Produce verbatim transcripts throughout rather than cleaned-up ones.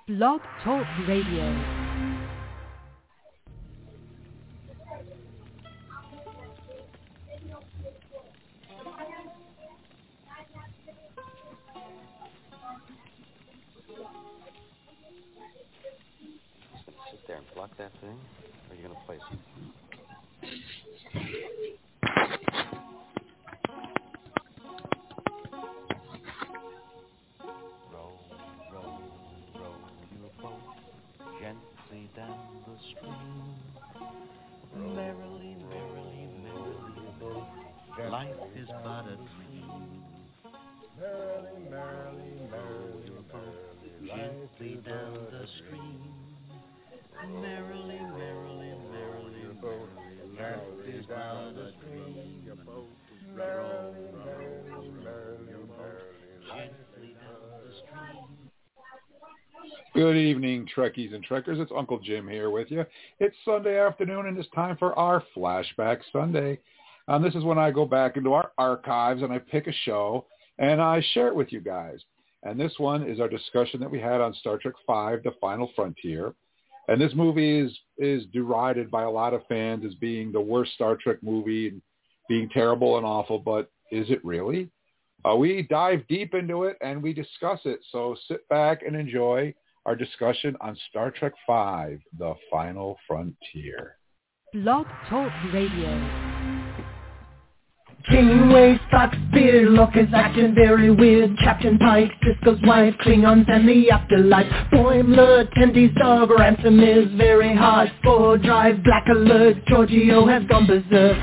Blog Talk Radio. Sit there and block that thing, or are you going to place it? Roll, roll, roll your boat gently down the stream. Merrily, merrily, merrily, merrily, life is but a dream. Merrily, merrily, merrily, your boat gently down the stream. Merrily, merrily, merrily, merrily, life is but a dream. Merrily, merrily, merrily, merrily, gently down the stream. Good evening, Trekkies and Trekkers. It's Uncle Jim here with you. It's Sunday afternoon, and it's time for our Flashback Sunday. Um, this is when I go back into our archives, and I pick a show, and I share it with you guys. And this one is our discussion that we had on Star Trek five, The Final Frontier. And this movie is, is derided by a lot of fans as being the worst Star Trek movie and being terrible and awful, but is it really? Uh, we dive deep into it, and we discuss it. So sit back and enjoy our discussion on Star Trek five, The Final Frontier. Blog Talk Radio. Kingway, Spock's beard, Lorca's acting very weird. Captain Pike, Sisko's wife, Klingons and the afterlife. Boimler, Tendy's dog, Ransom is very hard. Spore Drive, Black Alert, Giorgio has gone berserk.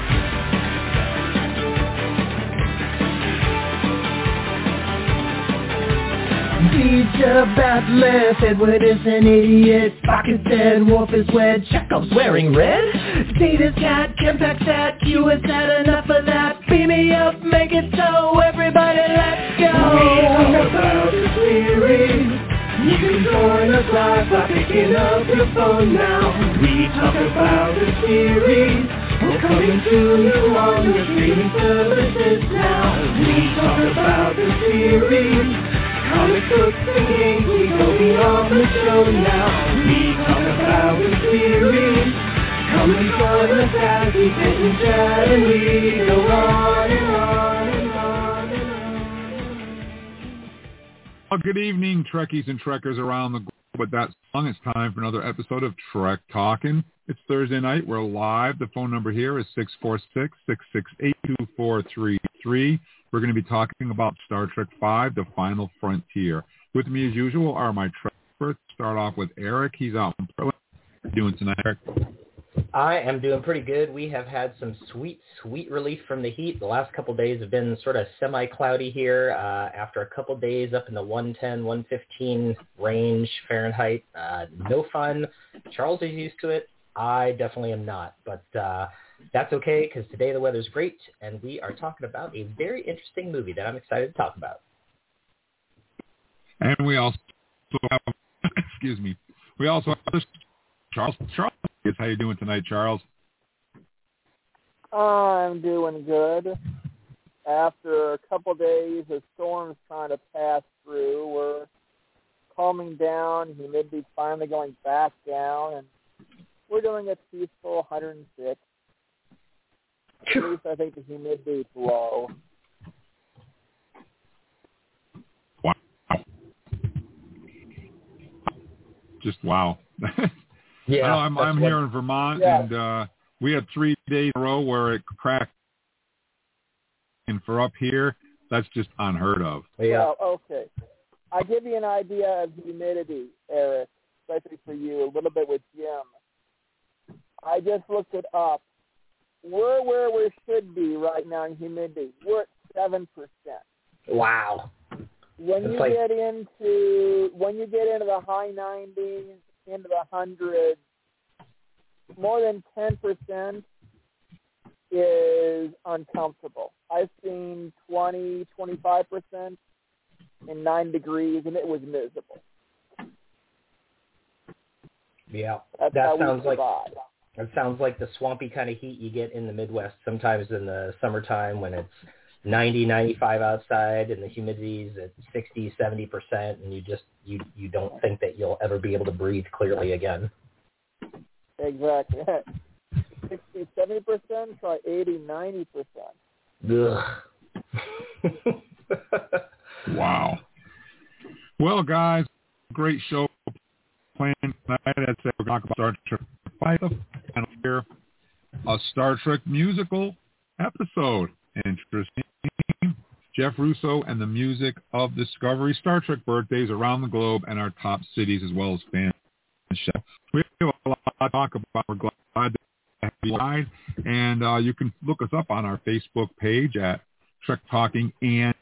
Teacher, Batleth, Edward is an idiot. Spock is dead, Worf is wed, Chekhov's wearing red. Data's cat, Kempak's at, Q has had enough of that. Beam me up, make it so, everybody let's go. We talk about the series. You can join us live by picking up your phone now. We talk about the series. We're coming to you on your streaming services now. We talk about the series. Comic books and games, we go beyond the show now. We talk about the series. Come and join us as we sit and chat and we go on and on and on and on. Well, good evening, Trekkies and Trekkers around the globe. With that song, it's time for another episode of Trek Talkin'. It's Thursday night. We're live. The phone number here is six four six, six six eight, two four three three. We're going to be talking about Star Trek five, The Final Frontier. With me, as usual, are my Trek experts. Start off with Eric. He's out in Portland. How are you doing tonight, Eric? I am doing pretty good. We have had some sweet, sweet relief from the heat. The last couple of days have been sort of semi-cloudy here. Uh, after a couple of days up in the one ten, one fifteen range Fahrenheit. Uh, no fun. Charles is used to it. I definitely am not. But uh, that's okay, because today the weather's great, and we are talking about a very interesting movie that I'm excited to talk about. And we also have, excuse me, we also have Charles. Charles, how you doing tonight, Charles? I'm doing good. After a couple days of storms trying to pass through, we're calming down, humidity's finally going back down, and we're doing a peaceful one hundred six. At least I think the humidity is low. Wow. Just wow. Yeah, no, I'm I'm what, here in Vermont, yeah. and uh, we had three days in a row where it cracked. And for up here, that's just unheard of. Yeah. Well, okay. I'll give you an idea of humidity, Eric, especially for you, a little bit with Jim. I just looked it up. We're where we should be right now in humidity. We're at seven percent. Wow. When That's you like... get into when you get into the high nineties, into the hundreds, more than ten percent is uncomfortable. I've seen twenty, twenty-five percent in nine degrees, and it was miserable. Yeah, That's that how sounds we like survive. It sounds like the swampy kind of heat you get in the Midwest sometimes in the summertime when it's ninety, ninety-five outside, and the humidity's at sixty, seventy percent, and you just you you don't think that you'll ever be able to breathe clearly again. Exactly. sixty, seventy percent, try eighty, ninety percent. Ugh. Wow. Well, guys, great show planned tonight. As we're going to talk about Star Trek five and here a Star Trek musical episode. Interesting. Jeff Russo and the music of Discovery, Star Trek birthdays around the globe, and our top cities as well as fan show. We have a lot to talk about. We're glad to have you on. And uh, you can look us up on our Facebook page at Trek Talking and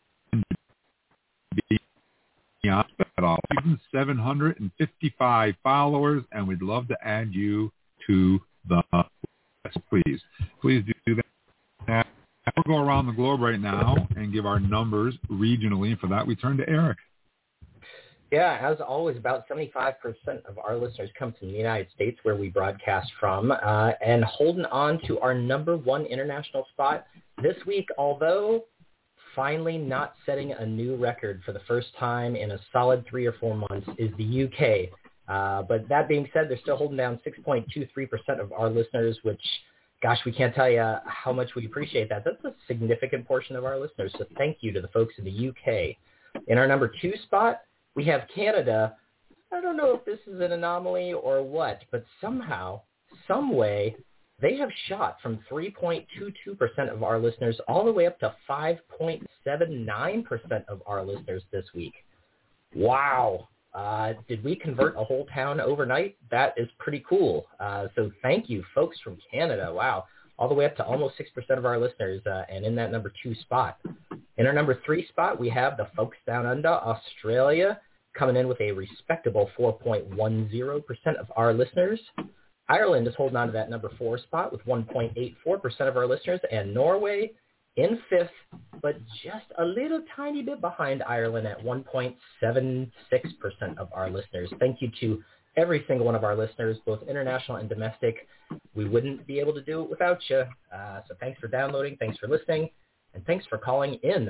Beyond. seven hundred fifty-five followers, and we'd love to add you to the list. Please, please do that. We'll go around the globe right now and give our numbers regionally, and for that we turn to Eric. Yeah, as always, about seventy-five percent of our listeners come from the United States, where we broadcast from, uh, and holding on to our number one international spot this week, although finally not setting a new record for the first time in a solid three or four months, is the U K. Uh, but that being said, they're still holding down six point two three percent of our listeners, which, gosh, we can't tell you how much we appreciate that. That's a significant portion of our listeners, so thank you to the folks in the U K. In our number two spot, we have Canada. I don't know if this is an anomaly or what, but somehow, some way, they have shot from three point two two percent of our listeners all the way up to five point seven nine percent of our listeners this week. Wow. Uh, did we convert a whole town overnight? That is pretty cool. Uh, so thank you, folks from Canada. Wow. All the way up to almost six percent of our listeners, uh, and in that number two spot. In our number three spot, we have the folks down under, Australia, coming in with a respectable four point one zero percent of our listeners. Ireland is holding on to that number four spot with one point eight four percent of our listeners, and Norway in fifth, but just a little tiny bit behind Ireland at one point seven six percent of our listeners. Thank you to every single one of our listeners, both international and domestic. We wouldn't be able to do it without you. Uh, so thanks for downloading, thanks for listening, and thanks for calling in.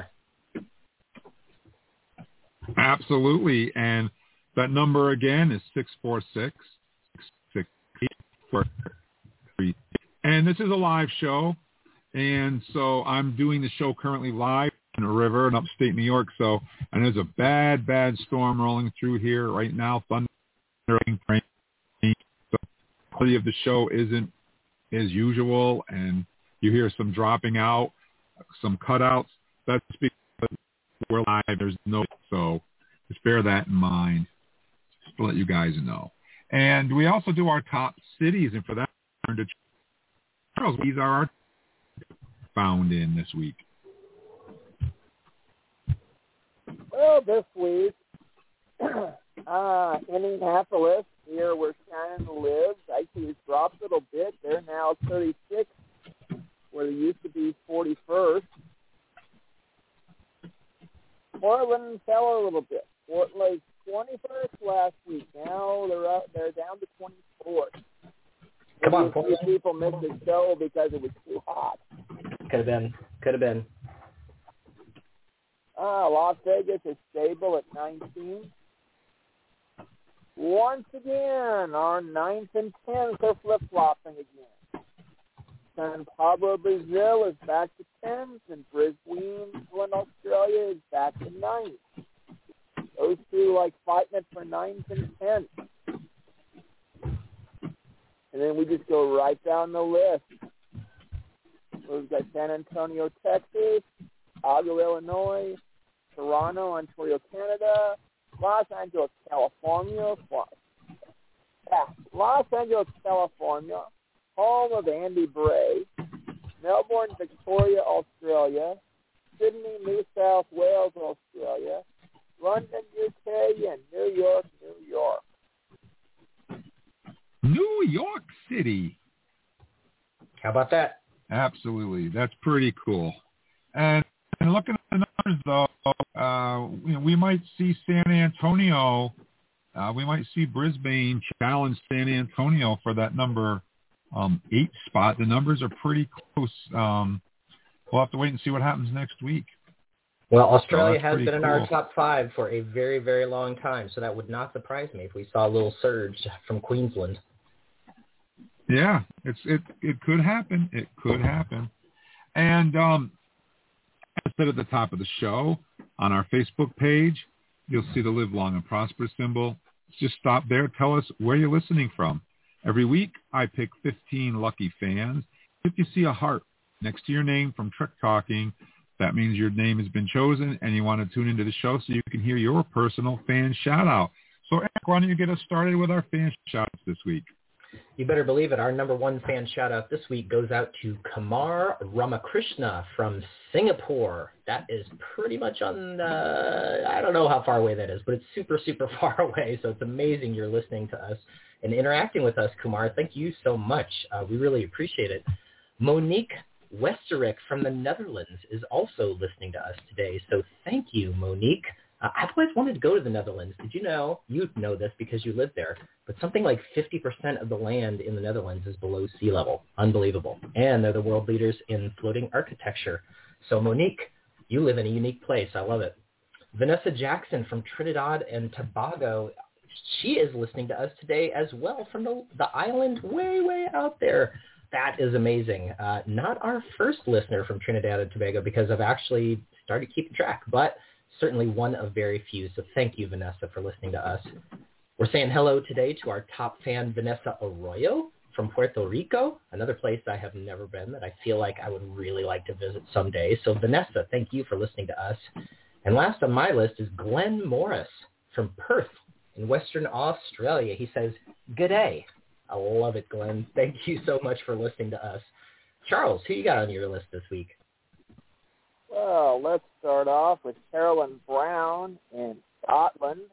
Absolutely. And that number again is six four six, six six eight, four three. And this is a live show. And so I'm doing the show currently live in a river in upstate New York. So, and there's a bad, bad storm rolling through here right now. Thunder, rain, rain. The quality of the show isn't as usual, and you hear some dropping out, some cutouts. That's because we're live. There's no, so just bear that in mind, just to let you guys know. And we also do our top cities, and for that, turn to Charles. These are our found in this week. Well, this week, uh, Indianapolis, here where Shannon lives, actually it's dropped a little bit. They're now thirty-six, where they used to be forty-first. Portland fell a little bit. Fort Lake twenty-first last week. Now they're up, they're down to twenty-fourth. Come on, a few people missed the show because it was too hot. Could have been. Could have been. Uh, Las Vegas is stable at nineteen. Once again, our ninth and tenth are flip-flopping again. San Pablo, Brazil is back to tenth, and Brisbane, Australia is back to ninth. Those two like fighting it for ninth and tenth. And then we just go right down the list. We've got San Antonio, Texas, Chicago, Illinois, Toronto, Ontario, Canada, Los Angeles, California, yeah, Los Angeles, California, home of Andy Bray, Melbourne, Victoria, Australia, Sydney, New South Wales, Australia, London, U K, and New York, New York. New York City. How about that? Absolutely. That's pretty cool. And, and looking at the numbers, though, uh, you know, we might see San Antonio, uh, we might see Brisbane challenge San Antonio for that number um, eight spot. The numbers are pretty close. Um, we'll have to wait and see what happens next week. Well, Australia so has been cool. in our top five for a very, very long time, so that would not surprise me if we saw a little surge from Queensland. Yeah, it's it it could happen. It could happen. And um, as I said at the top of the show, on our Facebook page, you'll see the Live Long and Prosper symbol. Just stop there. Tell us where you're listening from. Every week, I pick fifteen lucky fans. If you see a heart next to your name from Trek Talking, that means your name has been chosen and you want to tune into the show so you can hear your personal fan shout-out. So, Eric, why don't you get us started with our fan shout-outs this week? You better believe it. Our number one fan shout-out this week goes out to Kamar Ramakrishna from Singapore. That is pretty much on, uh, I don't know how far away that is, but it's super, super far away. So it's amazing you're listening to us and interacting with us, Kumar. Thank you so much. Uh, we really appreciate it. Monique Westerich from the Netherlands is also listening to us today. So thank you, Monique. Uh, I've always wanted to go to the Netherlands. Did you know, you know this because you live there, but something like fifty percent of the land in the Netherlands is below sea level. Unbelievable. And they're the world leaders in floating architecture. So Monique, you live in a unique place. I love it. Vanessa Jackson from Trinidad and Tobago, she is listening to us today as well from the, the island way, way out there. That is amazing. Uh, not our first listener from Trinidad and Tobago because I've actually started keeping track, but certainly one of very few. So thank you, Vanessa, for listening to us. We're saying hello today to our top fan, Vanessa Arroyo from Puerto Rico, another place I have never been that I feel like I would really like to visit someday. So Vanessa, thank you for listening to us. And last on my list is Glenn Morris from Perth in Western Australia. He says, "G'day." I love it, Glenn. Thank you so much for listening to us. Charles, who you got on your list this week? Well, let's start off with Carolyn Brown in Scotland.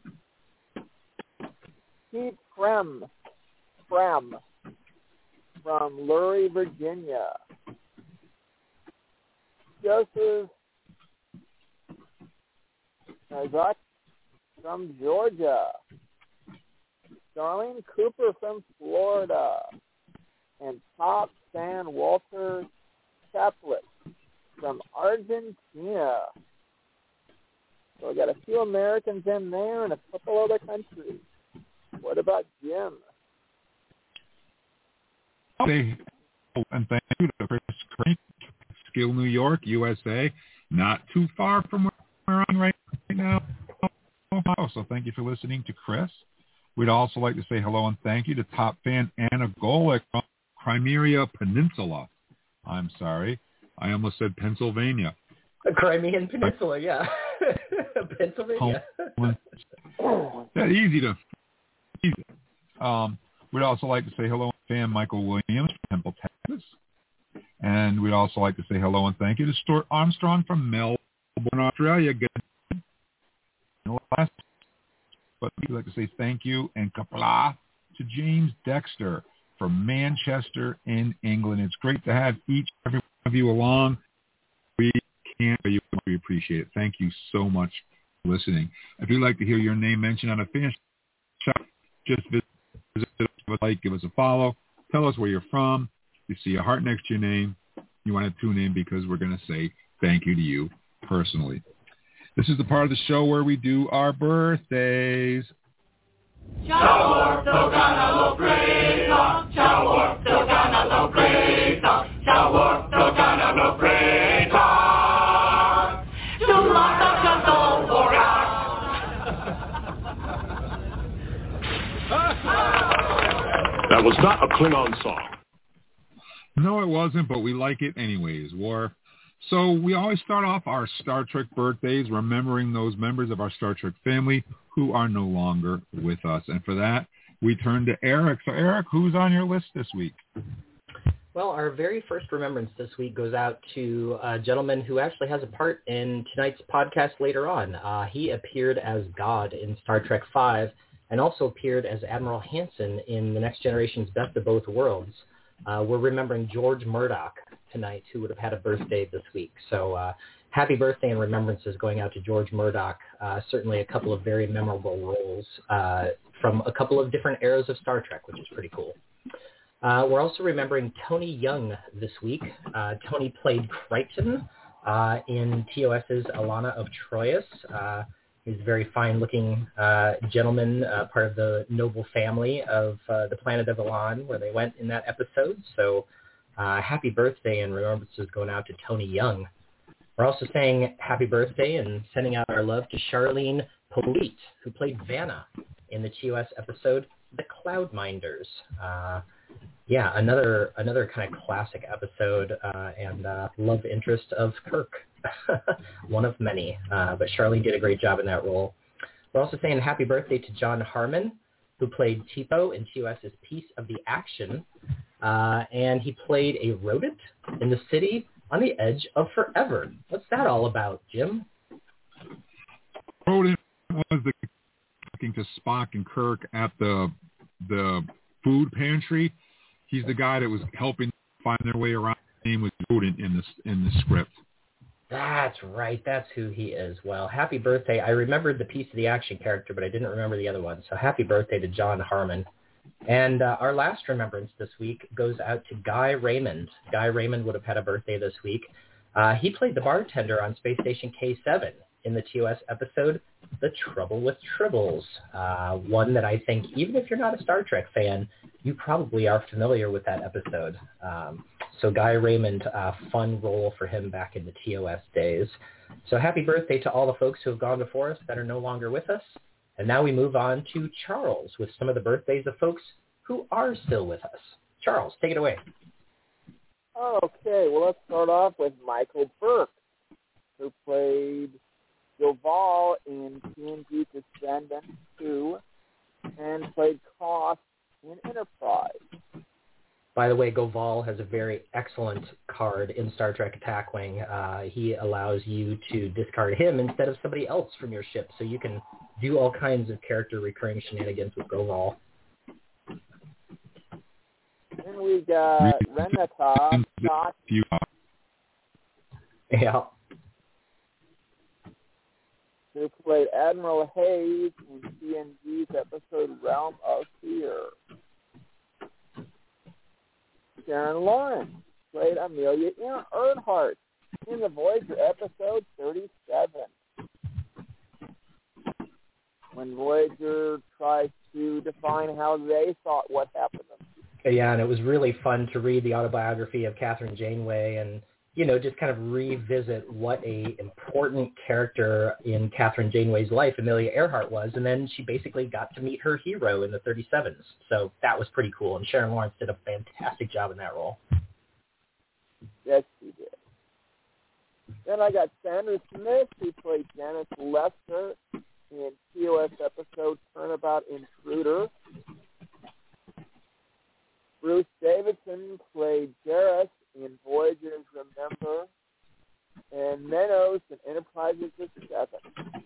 Pete Frem, Frem from Lurie, Virginia. Joseph Nazak from Georgia. Darlene Cooper from Florida. And Top San Walter Chaplet from Argentina. So we got a few Americans in there and a couple other countries. What about Jim? Say hello and thank you to Chris Crane, Skill, New York, U S A. Not too far from where I'm right now. So thank you for listening to Chris. We'd also like to say hello and thank you to top fan Anna Golick from Crimea Peninsula. I'm sorry. I almost said Pennsylvania. The Crimean Peninsula, yeah. Pennsylvania. Yeah, easy to easy. Um, we'd also like to say hello and fan Michael Williams from Temple, Texas. And we'd also like to say hello and thank you to Stuart Armstrong from Melbourne, Australia. Good. And last, but we'd like to say thank you and kapla to James Dexter from Manchester in England. It's great to have each and every one of you along. We can't, but we appreciate it. Thank you so much for listening. If you'd like to hear your name mentioned on a finish shot, just visit us, like, give us a follow. Tell us where you're from. You see a heart next to your name. You want to tune in because we're going to say thank you to you personally. This is the part of the show where we do our birthdays. That was not a Klingon song. No, it wasn't, but we like it anyways, War. So we always start off our Star Trek birthdays remembering those members of our Star Trek family who are no longer with us. And for that, we turn to Eric. So Eric, who's on your list this week? Well, our very first remembrance this week goes out to a gentleman who actually has a part in tonight's podcast later on. Uh, he appeared as God in Star Trek five and also appeared as Admiral Hansen in The Next Generation's Best of Both Worlds. Uh, we're remembering George Murdoch tonight, who would have had a birthday this week. So uh, happy birthday and remembrances going out to George Murdoch. Uh, certainly a couple of very memorable roles uh, from a couple of different eras of Star Trek, which is pretty cool. Uh, we're also remembering Tony Young this week. Uh, Tony played Crichton uh, in TOS's Alana of Troyes. Uh, he's a very fine-looking uh, gentleman, uh, part of the noble family of uh, the planet of Elan, where they went in that episode. So uh, happy birthday and remembrances going out to Tony Young. We're also saying happy birthday and sending out our love to Charlene Polite, who played Vanna in the T O S episode The Cloudminders. Uh, yeah, another another kind of classic episode uh, and uh, love interest of Kirk, one of many. Uh, but Charlene did a great job in that role. We're also saying happy birthday to John Harmon, who played Tipo in TOS's Piece of the Action, uh, and he played a rodent in the city on the edge of forever. What's that all about, Jim? Rodent was the talking to Spock and Kirk at the the food pantry. He's the guy that was helping find their way around. His name was Rodent in this in the script. That's right. That's who he is. Well, happy birthday. I remembered the Piece of the Action character, but I didn't remember the other one. So happy birthday to John Harmon. And uh, our last remembrance this week goes out to Guy Raymond. Guy Raymond would have had a birthday this week. Uh, he played the bartender on Space Station K seven in the T O S episode The Trouble with Tribbles, uh, one that I think, even if you're not a Star Trek fan, you probably are familiar with that episode. Um, so Guy Raymond, uh, fun role for him back in the T O S days. So happy birthday to all the folks who have gone before us that are no longer with us. And now we move on to Charles with some of the birthdays of folks who are still with us. Charles, take it away. Okay, well, let's start off with Michael Burke, who played Duval in T N G Descendants two and played Koss in Enterprise. By the way, Goval has a very excellent card in Star Trek Attack Wing. Uh, he allows you to discard him instead of somebody else from your ship, so you can do all kinds of character recurring shenanigans with Goval. Then we got Renata Scott. Yeah. Who played Admiral Hayes in T N G's episode Realm of Fear. Sharon Lawrence played Amelia Earhart in the Voyager episode thirty-seven. When Voyager tries to define how they thought what happened to them. Yeah, and it was really fun to read the autobiography of Catherine Janeway and, you know, just kind of revisit what a important character in Catherine Janeway's life Amelia Earhart was, and then she basically got to meet her hero in the thirty-sevens. So that was pretty cool, and Sharon Lawrence did a fantastic job in that role. Yes, she did. Then I got Sandra Smith, who played Janice Lester in T O S episode Turnabout Intruder. Bruce Davidson played Jarrus in Voyager's Remember, and Menos in Enterprises of Seven.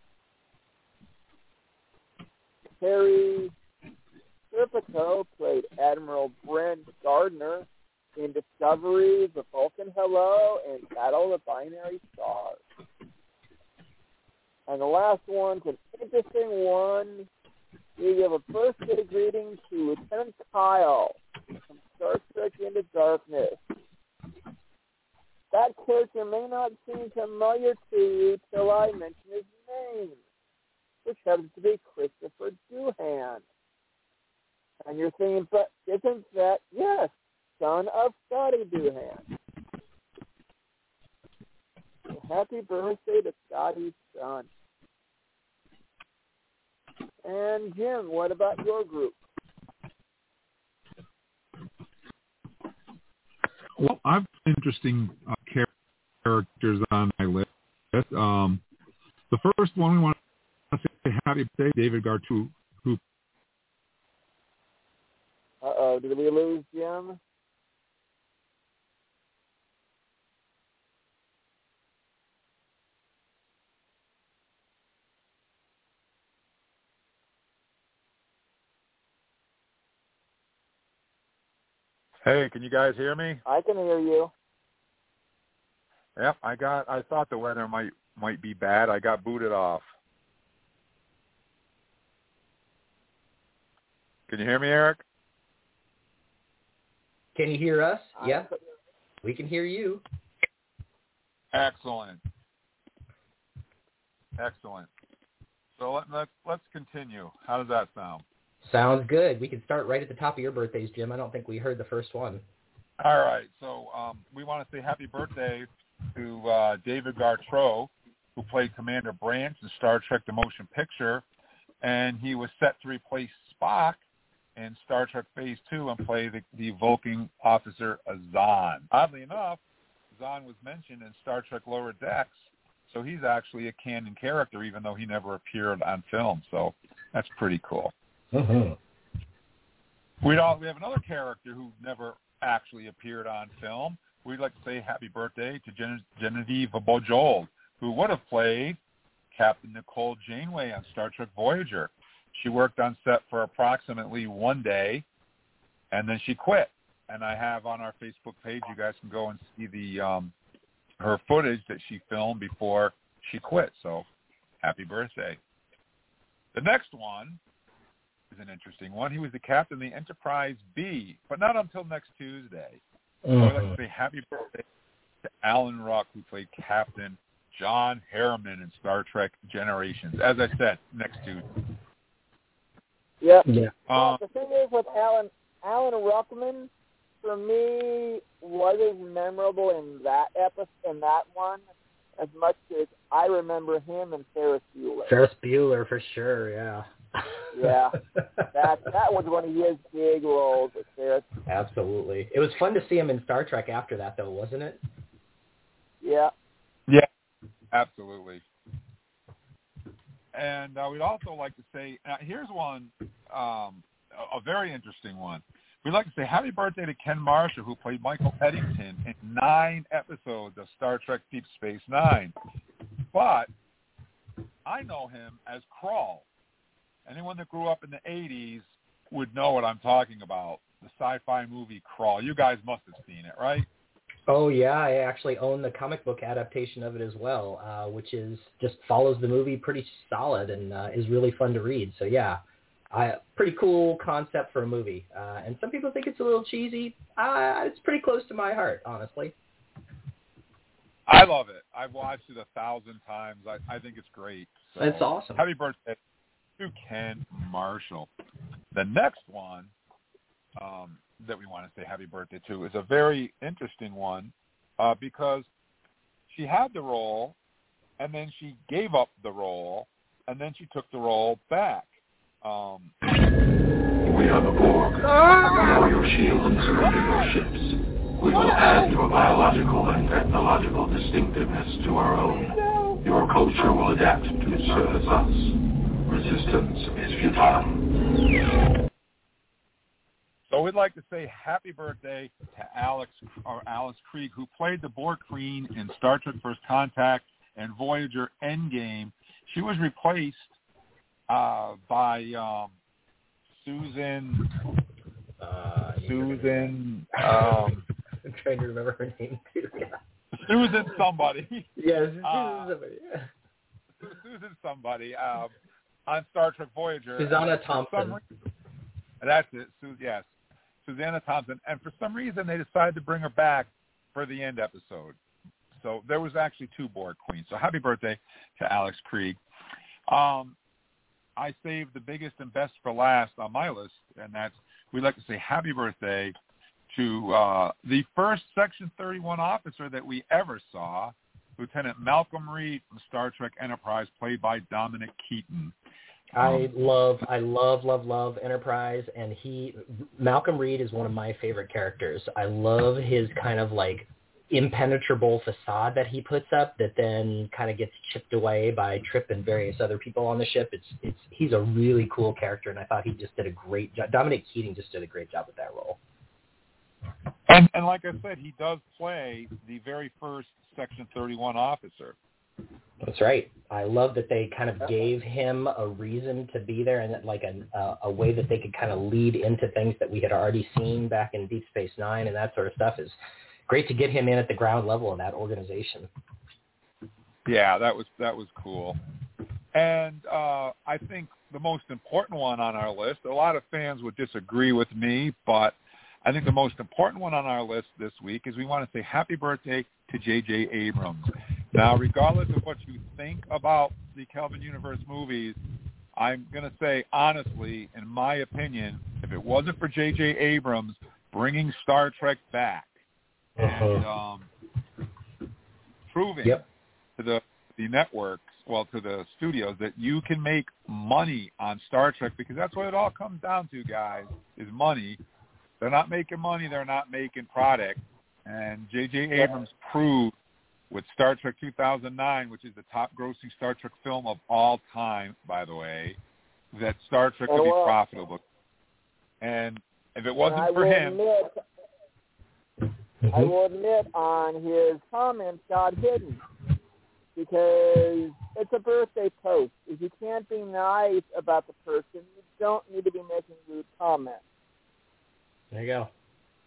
Terry Serpico played Admiral Brent Gardner in Discovery, The Vulcan Hello, and Battle of the Binary Stars. And the last one's an interesting one. We give a birthday greeting to Lieutenant Kyle from Star Trek Into Darkness. That character may not seem familiar to you till I mention his name, which happens to be Christopher Doohan. And you're thinking, but isn't that, yes, son of Scotty Doohan. So happy birthday to Scotty's son. And Jim, what about your group? Well, I've interesting uh, characters on my list. Um, the first one we want to say happy birthday, David Gartu, who. Uh oh, did we lose Jim? Hey, can you guys hear me? I can hear you. Yep, I got. I thought the weather might might be bad. I got booted off. Can you hear me, Eric? Can you hear us? Yeah, we can hear you. Excellent. Excellent. So let, let's let's continue. How does that sound? Sounds good. We can start right at the top of your birthdays, Jim. I don't think we heard the first one. All right. So um, we want to say happy birthday to uh, David Gartrow, who played Commander Branch in Star Trek The Motion Picture, and he was set to replace Spock in Star Trek Phase two and play the, the Vulcan officer Zahn. Oddly enough, Zahn was mentioned in Star Trek Lower Decks, so he's actually a canon character, even though he never appeared on film. So that's pretty cool. Mm-hmm. We all we have another character who never actually appeared on film. We'd like to say happy birthday to Gen- Genevieve Bujold, who would have played Captain Nicole Janeway on Star Trek Voyager. She worked on set for approximately one day, and then she quit. And I have on our Facebook page, you guys can go and see the um, her footage that she filmed before she quit. So happy birthday. The next one is an interesting one. He was the captain of the Enterprise B, but not until next Tuesday. Mm-hmm. So I'd like to say happy birthday to Alan Ruck, who played Captain John Harriman in Star Trek Generations. As I said, next Tuesday. Yep. Yeah. Well, the thing is with Alan Alan Ruckman, for me, wasn't memorable in that episode, in that one, as much as I remember him and Ferris Bueller. Ferris Bueller, for sure, yeah. Yeah, that that was one of his big roles with Ferris. Absolutely. It was fun to see him in Star Trek after that, though, wasn't it? Yeah. Yeah, absolutely. And uh, we'd also like to say, uh, here's one, um, a, a very interesting one. We'd like to say happy birthday to Ken Marshall, who played Michael Eddington in nine episodes of Star Trek Deep Space Nine. But I know him as Krall. Anyone that grew up in the eighties would know what I'm talking about, the sci-fi movie Krall. You guys must have seen it, right? Oh, yeah. I actually own the comic book adaptation of it as well, uh, which is just follows the movie pretty solid and uh, is really fun to read. So, yeah, I, pretty cool concept for a movie. Uh, and some people think it's a little cheesy. Uh, it's pretty close to my heart, honestly. I love it. I've watched it a thousand times. I, I think it's great. So, it's awesome. Happy birthday to Ken Marshall. The next one um, that we want to say happy birthday to is a very interesting one uh, because she had the role, and then she gave up the role, and then she took the role back. Um, we are the Borg. Lower your shield and surrender your ships. We will add your biological and technological distinctiveness to our own. Your culture will adapt to service us. Resistance is futile. So we'd like to say happy birthday to Alex or Alice Krieg, who played the Borg Queen in Star Trek First Contact and Voyager Endgame. She was replaced uh, by um, Susan. Uh, Susan. Um, I'm trying to remember her name too. Yeah. Susan somebody. Yes, Susan uh, somebody. Yeah. Susan somebody um, on Star Trek Voyager. Susanna Thompson. Reason, that's it. Su- yes, Susanna Thompson. And for some reason, they decided to bring her back for the end episode. So there was actually two Borg Queens. So happy birthday to Alex Krieg. Um, I saved the biggest and best for last on my list, and that's we'd like to say happy birthday to uh, the first Section thirty-one officer that we ever saw, Lieutenant Malcolm Reed from Star Trek Enterprise, played by Dominic Keaton. I love, I love, love, love Enterprise, and he, Malcolm Reed is one of my favorite characters. I love his kind of like impenetrable facade that he puts up that then kind of gets chipped away by Trip and various other people on the ship. It's, it's, he's a really cool character, and I thought he just did a great job. Dominic Keating just did a great job with that role. And, and like I said, he does play the very first Section thirty-one officer. That's right. I love that they kind of gave him a reason to be there and that, like a, a, a way that they could kind of lead into things that we had already seen back in Deep Space Nine and that sort of stuff. Is great to get him in at the ground level of that organization. Yeah, that was that was cool. And uh, I think the most important one on our list, a lot of fans would disagree with me, but I think the most important one on our list this week is we want to say happy birthday to J J Abrams. Now, regardless of what you think about the Kelvin Universe movies, I'm going to say, honestly, in my opinion, if it wasn't for J J Abrams bringing Star Trek back uh-huh. and um, proving yep. to the, the networks, well, to the studios, that you can make money on Star Trek, because that's what it all comes down to, guys, is money. They're not making money. They're not making product. And J J Abrams proved with Star Trek two thousand nine, which is the top-grossing Star Trek film of all time, by the way, that Star Trek could be profitable. And if it wasn't for him... Admit, I will admit on his comments got hidden, because it's a birthday post. If you can't be nice about the person, you don't need to be making rude comments. There you go.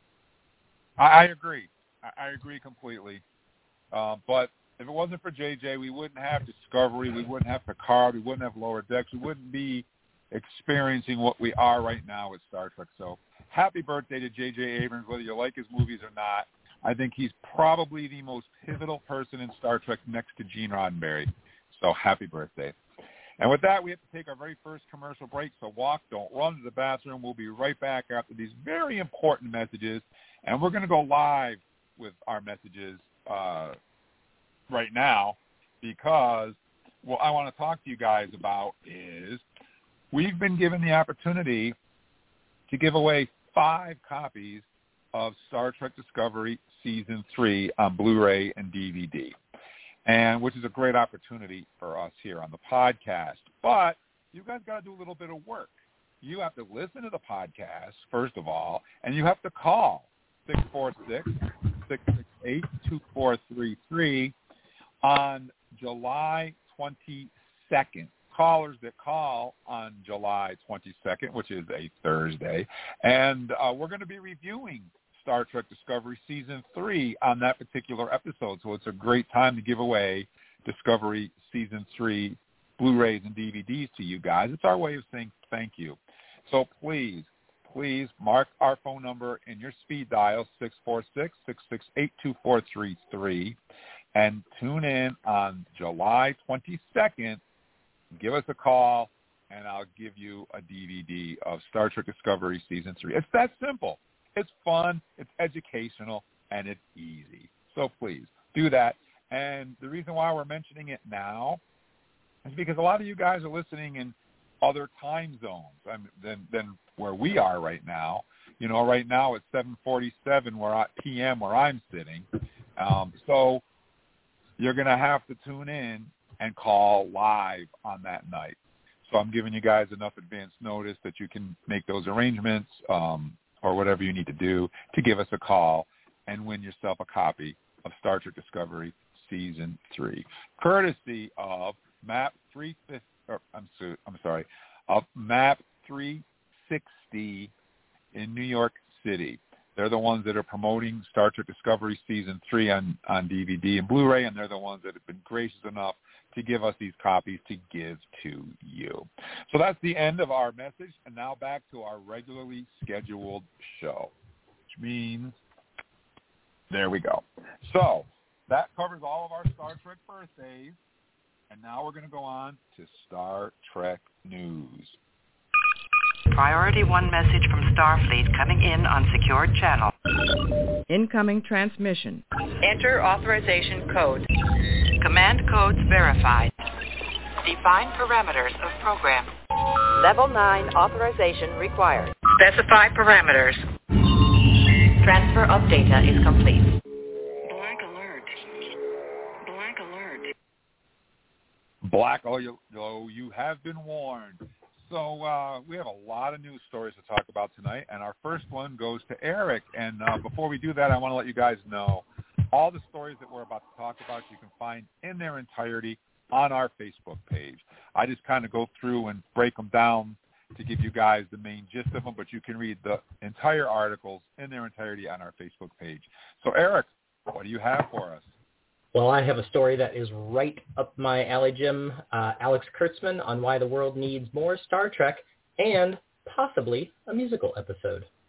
I, I agree. I, I agree completely. Uh, but if it wasn't for J J, we wouldn't have Discovery, we wouldn't have Picard, we wouldn't have Lower Decks, we wouldn't be experiencing what we are right now with Star Trek. So happy birthday to J J Abrams, whether you like his movies or not. I think he's probably the most pivotal person in Star Trek next to Gene Roddenberry. So happy birthday. And with that, we have to take our very first commercial break. So walk, don't run to the bathroom. We'll be right back after these very important messages. And we're going to go live with our messages uh, right now, because what I want to talk to you guys about is we've been given the opportunity to give away five copies of Star Trek Discovery Season three on Blu-ray and D V D, and which is a great opportunity for us here on the podcast. But you guys got to do a little bit of work. You have to listen to the podcast, first of all, and you have to call six four six, six six eight, two four three three on July twenty-second. Callers that call on July twenty-second, which is a Thursday, and uh, we're going to be reviewing Star Trek Discovery Season three on that particular episode, so it's a great time to give away Discovery Season three Blu-rays and D V Ds to you guys. It's our way of saying thank you. So please, please mark our phone number in your speed dial, six four six, six six eight, two four three three, and tune in on July twenty-second. Give us a call, and I'll give you a D V D of Star Trek Discovery Season three. It's that simple. It's fun, it's educational, and it's easy. So please, do that. And the reason why we're mentioning it now is because a lot of you guys are listening in other time zones I mean, than, than where we are right now. You know, right now it's seven forty-seven where I, p m where I'm sitting. Um, so you're going to have to tune in and call live on that night. So I'm giving you guys enough advance notice that you can make those arrangements um, or whatever you need to do to give us a call and win yourself a copy of Star Trek Discovery Season three, courtesy of Map three fifty, or I'm, so, I'm sorry, of Map three sixty in New York City. They're the ones that are promoting Star Trek Discovery Season three on, on D V D and Blu-ray, and they're the ones that have been gracious enough to give us these copies to give to you. So that's the end of our message, and now back to our regularly scheduled show, which means there we go. So that covers all of our Star Trek birthdays, and now we're going to go on to Star Trek news. Priority one message from Starfleet coming in on secured channel. Incoming transmission. Enter authorization code. Command codes verified. Define parameters of program. Level nine authorization required. Specify parameters. Transfer of data is complete. Black alert. Black alert. Black, oh, you, oh, you have been warned. So uh, we have a lot of news stories to talk about tonight, and our first one goes to Eric. And uh, before we do that, I want to let you guys know all the stories that we're about to talk about you can find in their entirety on our Facebook page. I just kind of go through and break them down to give you guys the main gist of them, but you can read the entire articles in their entirety on our Facebook page. So, Eric, what do you have for us? Well, I have a story that is right up my alley, Jim. Uh, Alex Kurtzman on why the world needs more Star Trek and possibly a musical episode.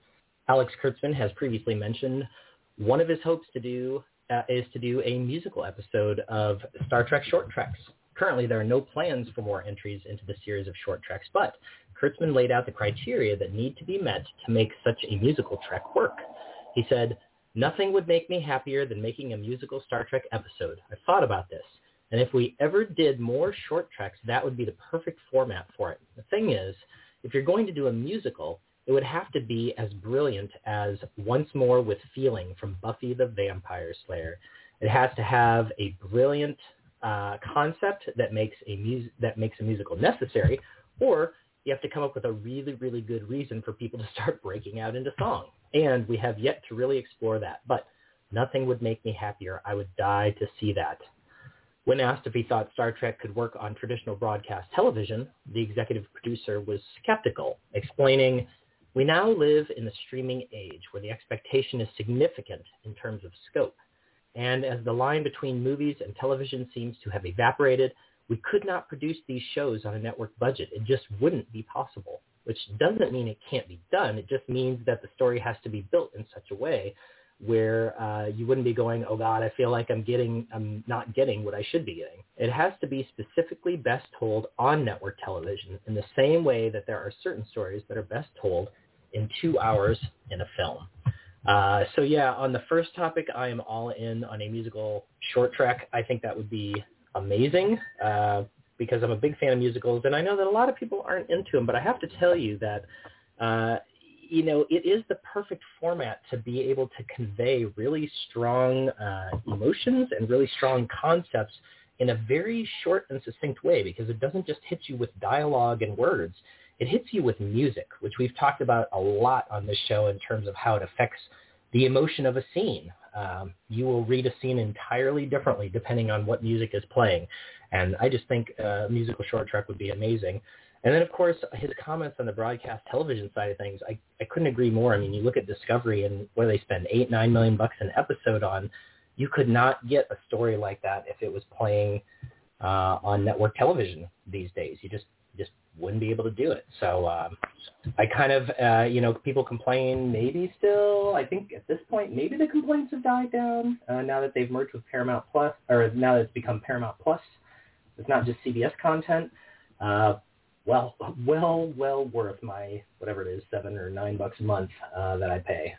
Alex Kurtzman has previously mentioned one of his hopes to do uh, is to do a musical episode of Star Trek short treks. Currently, there are no plans for more entries into the series of short treks, but Kurtzman laid out the criteria that need to be met to make such a musical trek work. He said, "Nothing would make me happier than making a musical Star Trek episode. I've thought about this, and if we ever did more short treks, that would be the perfect format for it. The thing is, if you're going to do a musical, it would have to be as brilliant as Once More with Feeling from Buffy the Vampire Slayer. It has to have a brilliant uh, concept that makes a mus- that makes a musical necessary, or you have to come up with a really, really good reason for people to start breaking out into song. And we have yet to really explore that, but nothing would make me happier. I would die to see that." When asked if he thought Star Trek could work on traditional broadcast television, the executive producer was skeptical, explaining, "We now live in the streaming age where the expectation is significant in terms of scope. And as the line between movies and television seems to have evaporated, we could not produce these shows on a network budget. It just wouldn't be possible," which doesn't mean it can't be done. It just means that the story has to be built in such a way where uh, you wouldn't be going, "Oh God, I feel like I'm getting, I'm not getting what I should be getting." It has to be specifically best told on network television in the same way that there are certain stories that are best told in two hours in a film. Uh, so yeah, on the first topic, I am all in on a musical short trek. I think that would be amazing uh, because I'm a big fan of musicals, and I know that a lot of people aren't into them, but I have to tell you that uh, you know, it is the perfect format to be able to convey really strong uh, emotions and really strong concepts in a very short and succinct way, because it doesn't just hit you with dialogue and words. It hits you with music, which we've talked about a lot on this show in terms of how it affects the emotion of a scene. Um, you will read a scene entirely differently depending on what music is playing. And I just think a musical short trek would be amazing. And then, of course, his comments on the broadcast television side of things, I, I couldn't agree more. I mean, you look at Discovery and what do they spend, eight, nine million bucks an episode on. You could not get a story like that if it was playing uh, on network television these days. You just just wouldn't be able to do it. So um, I kind of, uh, you know, people complain maybe still. I think at this point, maybe the complaints have died down uh, now that they've merged with Paramount Plus, or now that it's become Paramount Plus. It's not just C B S content. Uh, well, well, well worth my, whatever it is, seven or nine bucks a month uh, that I pay.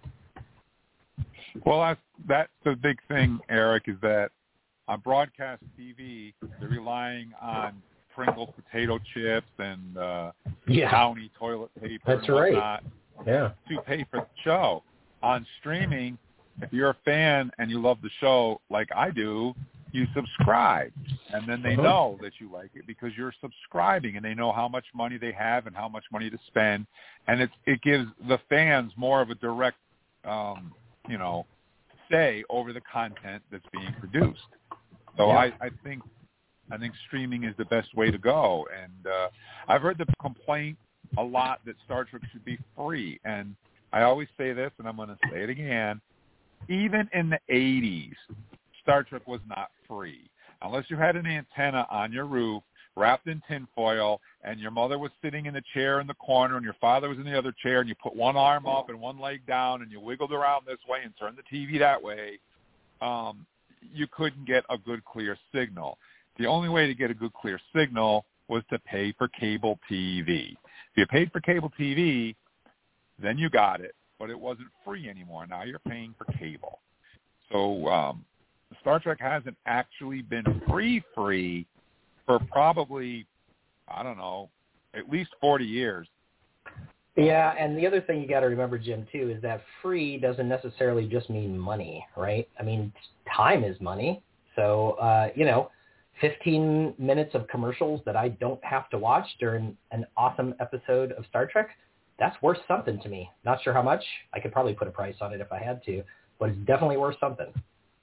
Well, that's, that's the big thing, Eric, is that on broadcast T V, they're relying on Pringles potato chips and uh, yeah. Downy toilet paper That's and whatnot right. Yeah. to pay for the show. On streaming, if you're a fan and you love the show like I do, you subscribe, and then they uh-huh. know that you like it because you're subscribing, and they know how much money they have and how much money to spend, and it it gives the fans more of a direct, um, you know, say over the content that's being produced. So yeah. I, I think I think streaming is the best way to go, and uh, I've heard the complaint a lot that Star Trek should be free, and I always say this, and I'm going to say it again. Even in the eighties, Star Trek was not free. Unless you had an antenna on your roof wrapped in tinfoil and your mother was sitting in the chair in the corner and your father was in the other chair and you put one arm up and one leg down and you wiggled around this way and turned the T V that way, um, you couldn't get a good, clear signal. The only way to get a good, clear signal was to pay for cable T V. If you paid for cable T V, then you got it, but it wasn't free anymore. Now you're paying for cable. So um, Star Trek hasn't actually been free free for probably, I don't know, at least forty years. Yeah, and the other thing you got to remember, Jim, too, is that free doesn't necessarily just mean money, right? I mean, time is money. So, uh, you know, fifteen minutes of commercials that I don't have to watch during an awesome episode of Star Trek, that's worth something to me. Not sure how much. I could probably put a price on it if I had to, but it's definitely worth something.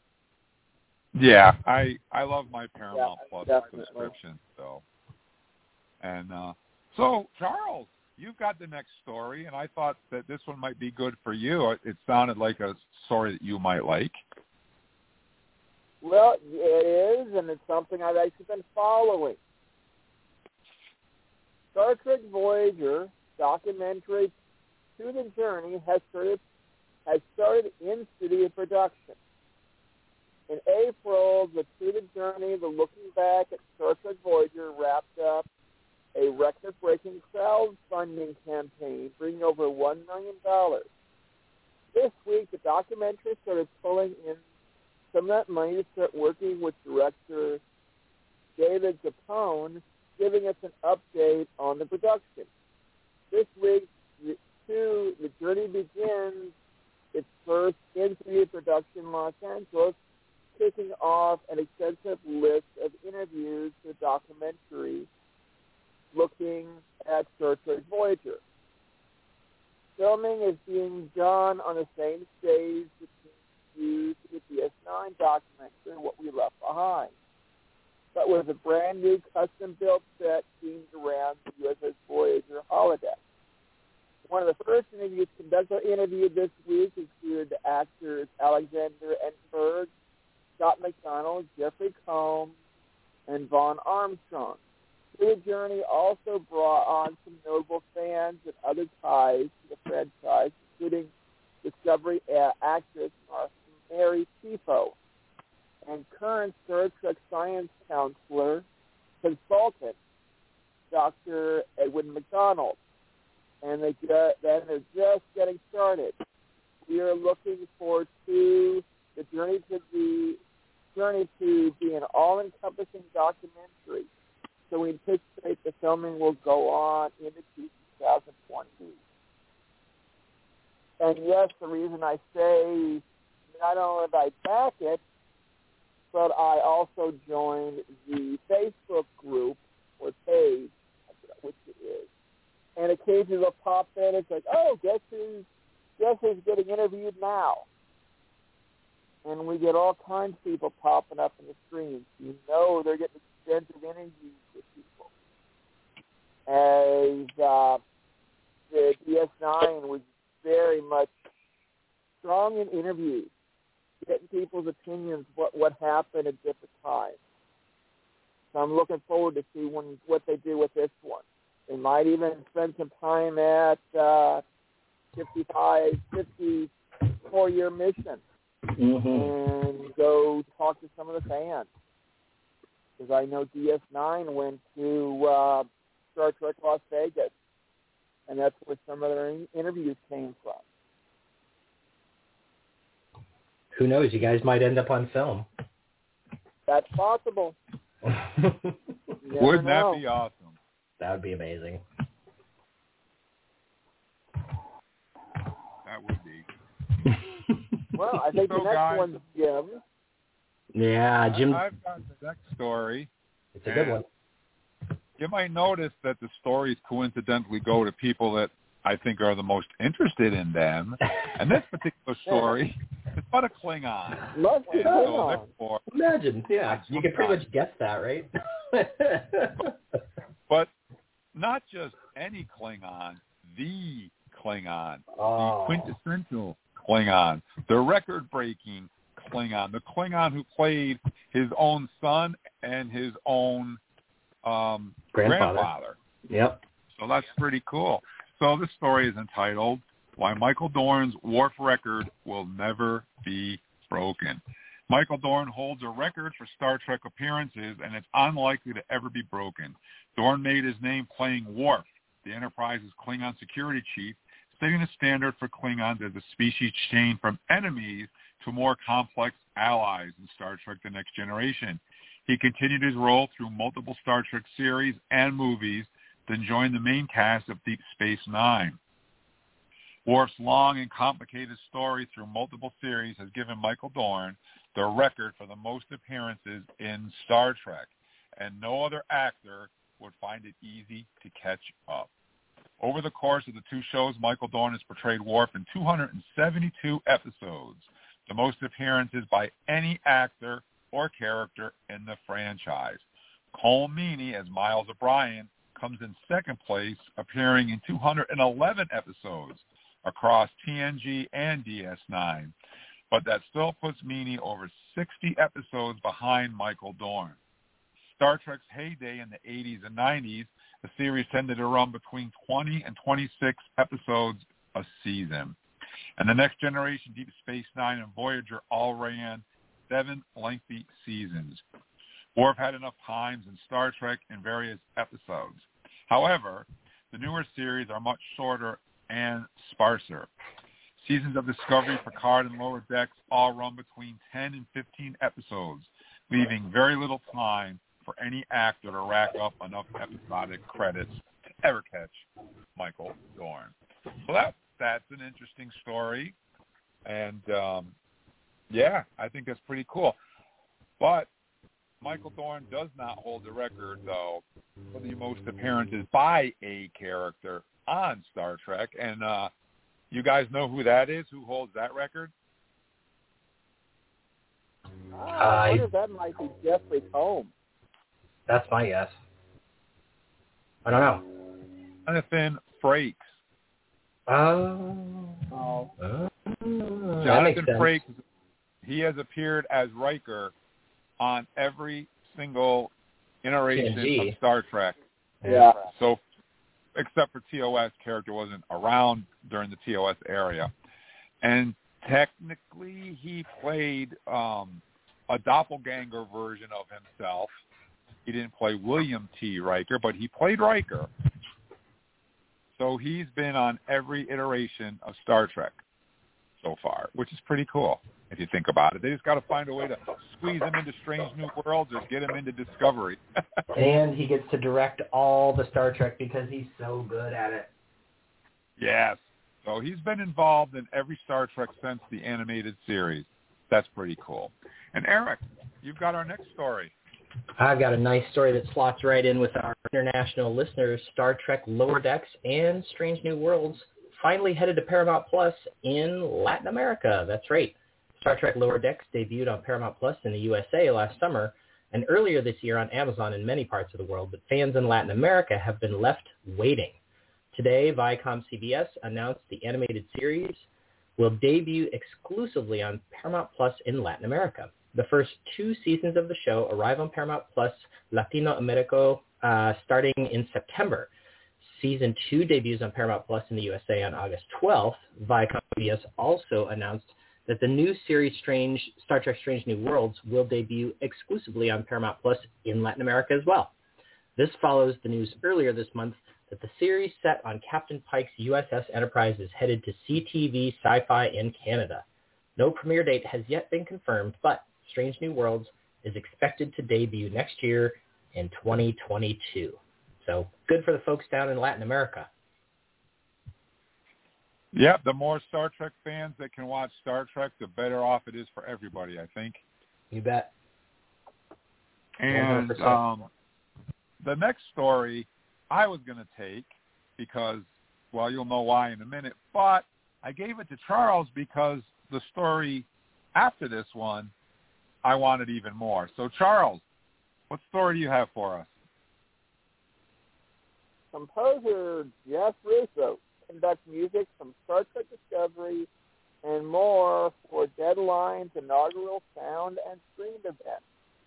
Yeah, I I love my Paramount yeah, Plus definitely. subscription. So, and uh, so Charles, you've got the next story, and I thought that this one might be good for you. It sounded like a story that you might like. Well, it is, and it's something I've actually been following. Star Trek Voyager documentary To the Journey has started has started in studio production. In April, the To the Journey, the Looking Back at Star Trek Voyager, wrapped up a record-breaking crowdfunding campaign, bringing over one million dollars. This week, the documentary started pulling in some of that money to start working with director David Capone, giving us an update on the production. This week, the, two, the Journey begins its first in-studio production in Los Angeles, kicking off an extensive list of interviews for the documentary looking at Star Trek Voyager. Filming is being done on the same stage that was used for the D S nine documentary, What We Left Behind, but with a brand new custom-built set themed around the U S S Voyager holodeck. One of the first interviews conducted interviewed this week included the actors Alexander Entenberg, Scott McDonald, Jeffrey Combs, and Vaughn Armstrong. The Journey also brought on some notable fans and other ties to the franchise, including Discovery actress Mary Tifo and current Star Trek science counselor consultant Doctor Edwin McDonald. And they just, then they're just getting started. We are looking forward to the journey to the journey to be an all-encompassing documentary. So we anticipate the filming will go on into two thousand twenty. And yes, the reason I say not only did I back it, but I also joined the Facebook group or page, I forgot which it is. And occasionally they'll pop in. It's like, oh, guess who's guess who's getting interviewed now? And we get all kinds of people popping up in the streams. You know they're getting extensive interviews with people. As uh, the D S nine was very much strong in interviews, getting people's opinions, what what happened at different times. So I'm looking forward to see when, what they do with this one. They might even spend some time at uh, fifty-five, fifty-four-year mission mm-hmm. and go talk to some of the fans. Because I know D S nine went to uh, Star Trek Las Vegas, and that's where some of their interviews came from. Who knows? You guys might end up on film. That's possible. Wouldn't that be awesome? That would be amazing. That would be. Well, I think so the next guys, one's Jim. Yeah, Jim. I've got the next story. It's a good one. You might notice that the stories coincidentally go to people that I think are the most interested in them. And this particular story is about a Klingon. Love and Klingon. so Imagine, yeah. You can pretty much guess that, right? but, but not just any Klingon, the Klingon, oh. the quintessential Klingon, the record-breaking Klingon, the Klingon who played his own son and his own um, grandfather. grandfather. Yep. So that's pretty cool. So this story is entitled, Why Michael Dorn's Worf Record Will Never Be Broken. Michael Dorn holds a record for Star Trek appearances, and it's unlikely to ever be broken. Dorn made his name playing Worf, the Enterprise's Klingon security chief, setting the standard for Klingons as a species changed from enemies to more complex allies in Star Trek The Next Generation. He continued his role through multiple Star Trek series and movies, then joined the main cast of Deep Space Nine. Worf's long and complicated story through multiple series has given Michael Dorn the record for the most appearances in Star Trek, and no other actor would find it easy to catch up. Over the course of the two shows, Michael Dorn has portrayed Worf in two hundred seventy-two episodes, the most appearances by any actor or character in the franchise. Colm Meaney as Miles O'Brien comes in second place, appearing in two hundred eleven episodes across T N G and D S nine. But that still puts Meaney over sixty episodes behind Michael Dorn. Star Trek's heyday in the eighties and nineties, the series tended to run between twenty and twenty-six episodes a season. And the Next Generation, Deep Space Nine, and Voyager all ran seven lengthy seasons. Worf had enough times in Star Trek in various episodes. However, the newer series are much shorter and sparser. Seasons of Discovery, Picard, and Lower Decks all run between ten and fifteen episodes, leaving very little time for any actor to rack up enough episodic credits to ever catch Michael Dorn. So that that's an interesting story, and um, yeah, I think that's pretty cool. But Michael Dorn does not hold the record, though, for the most appearances by a character on Star Trek, and uh, you guys know who that is? Who holds that record? Uh, I wonder if that might be Jeffrey Combs. That's my guess. I don't know. Jonathan Frakes. Oh. Oh. oh. Jonathan Frakes, he has appeared as Riker on every single iteration T N G. of Star Trek. Yeah. So, except for T O S, character wasn't around during the T O S area. And technically, he played um, a doppelganger version of himself. He didn't play William T. Riker, but he played Riker. So he's been on every iteration of Star Trek so far, which is pretty cool if you think about it. They just got to find a way to squeeze him into Strange New Worlds or get him into Discovery. And he gets to direct all the Star Trek because he's so good at it. Yes. So he's been involved in every Star Trek since the animated series. That's pretty cool. And Eric, you've got our next story. I've got a nice story that slots right in with our international listeners. Star Trek Lower Decks and Strange New Worlds finally headed to Paramount Plus in Latin America. That's right. Star Trek Lower Decks debuted on Paramount Plus in the U S A last summer and earlier this year on Amazon in many parts of the world, but fans in Latin America have been left waiting. Today, Viacom C B S announced the animated series will debut exclusively on Paramount Plus in Latin America. The first two seasons of the show arrive on Paramount Plus Latino America uh, starting in September. Season two debuts on Paramount Plus in the U S A on August twelfth. Viacom C B S also announced that the new series Strange Star Trek Strange New Worlds will debut exclusively on Paramount Plus in Latin America as well. This follows the news earlier this month that the series set on Captain Pike's U S S Enterprise is headed to C T V Sci-Fi in Canada. No premiere date has yet been confirmed, but Strange New Worlds is expected to debut next year in twenty twenty-two. So good for the folks down in Latin America. Yeah, the more Star Trek fans that can watch Star Trek, the better off it is for everybody, I think. You bet. And um, the next story I was going to take because, well, you'll know why in a minute, but I gave it to Charles because the story after this one, I wanted even more. So, Charles, what story do you have for us? Composer Jeff Russo conducts music from Star Trek Discovery and more for Deadline's inaugural sound and screen event.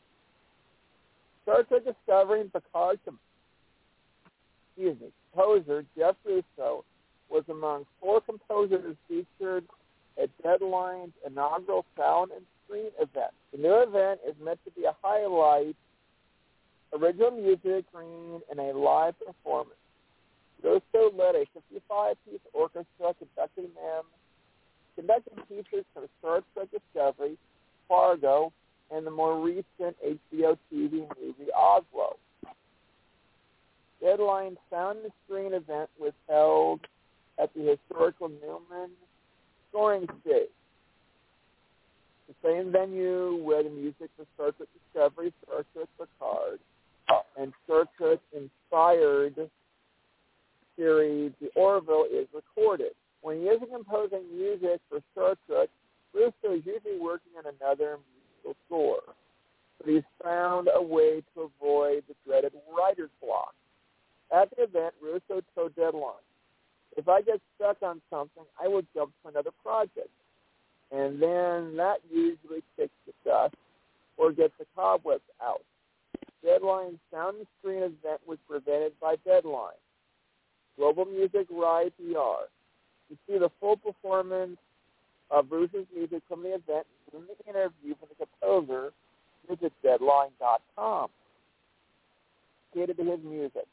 Star Trek Discovery and Picard, excuse me, composer Jeff Russo was among four composers featured at Deadline's inaugural sound and screen event. The new event is meant to be a highlight, original music, screen, and a live performance. Russo led a fifty-five-piece orchestra conducting them, conducting pieces from Star Trek Discovery, Fargo, and the more recent H B O T V movie Oslo. Deadline's sound and screen event was held at the historical Newman Scoring Stage, the same venue where the music for Star Trek Discovery, Star Trek Picard, and Star Trek inspired series The Orville is recorded. When he isn't composing music for Star Trek, Russo is usually working on another musical score, but he's found a way to avoid the dreaded writer's block. At the event, Russo told Deadline, "If I get stuck on something, I will jump to another project, and then that usually kicks the dust or gets the cobwebs out." Deadline's sound and screen event was presented by Deadline, Global Music Rye P R, To see the full performance of Bruce's music from the event, and the interview from the composer, visit deadline dot com. Dedicated to his music.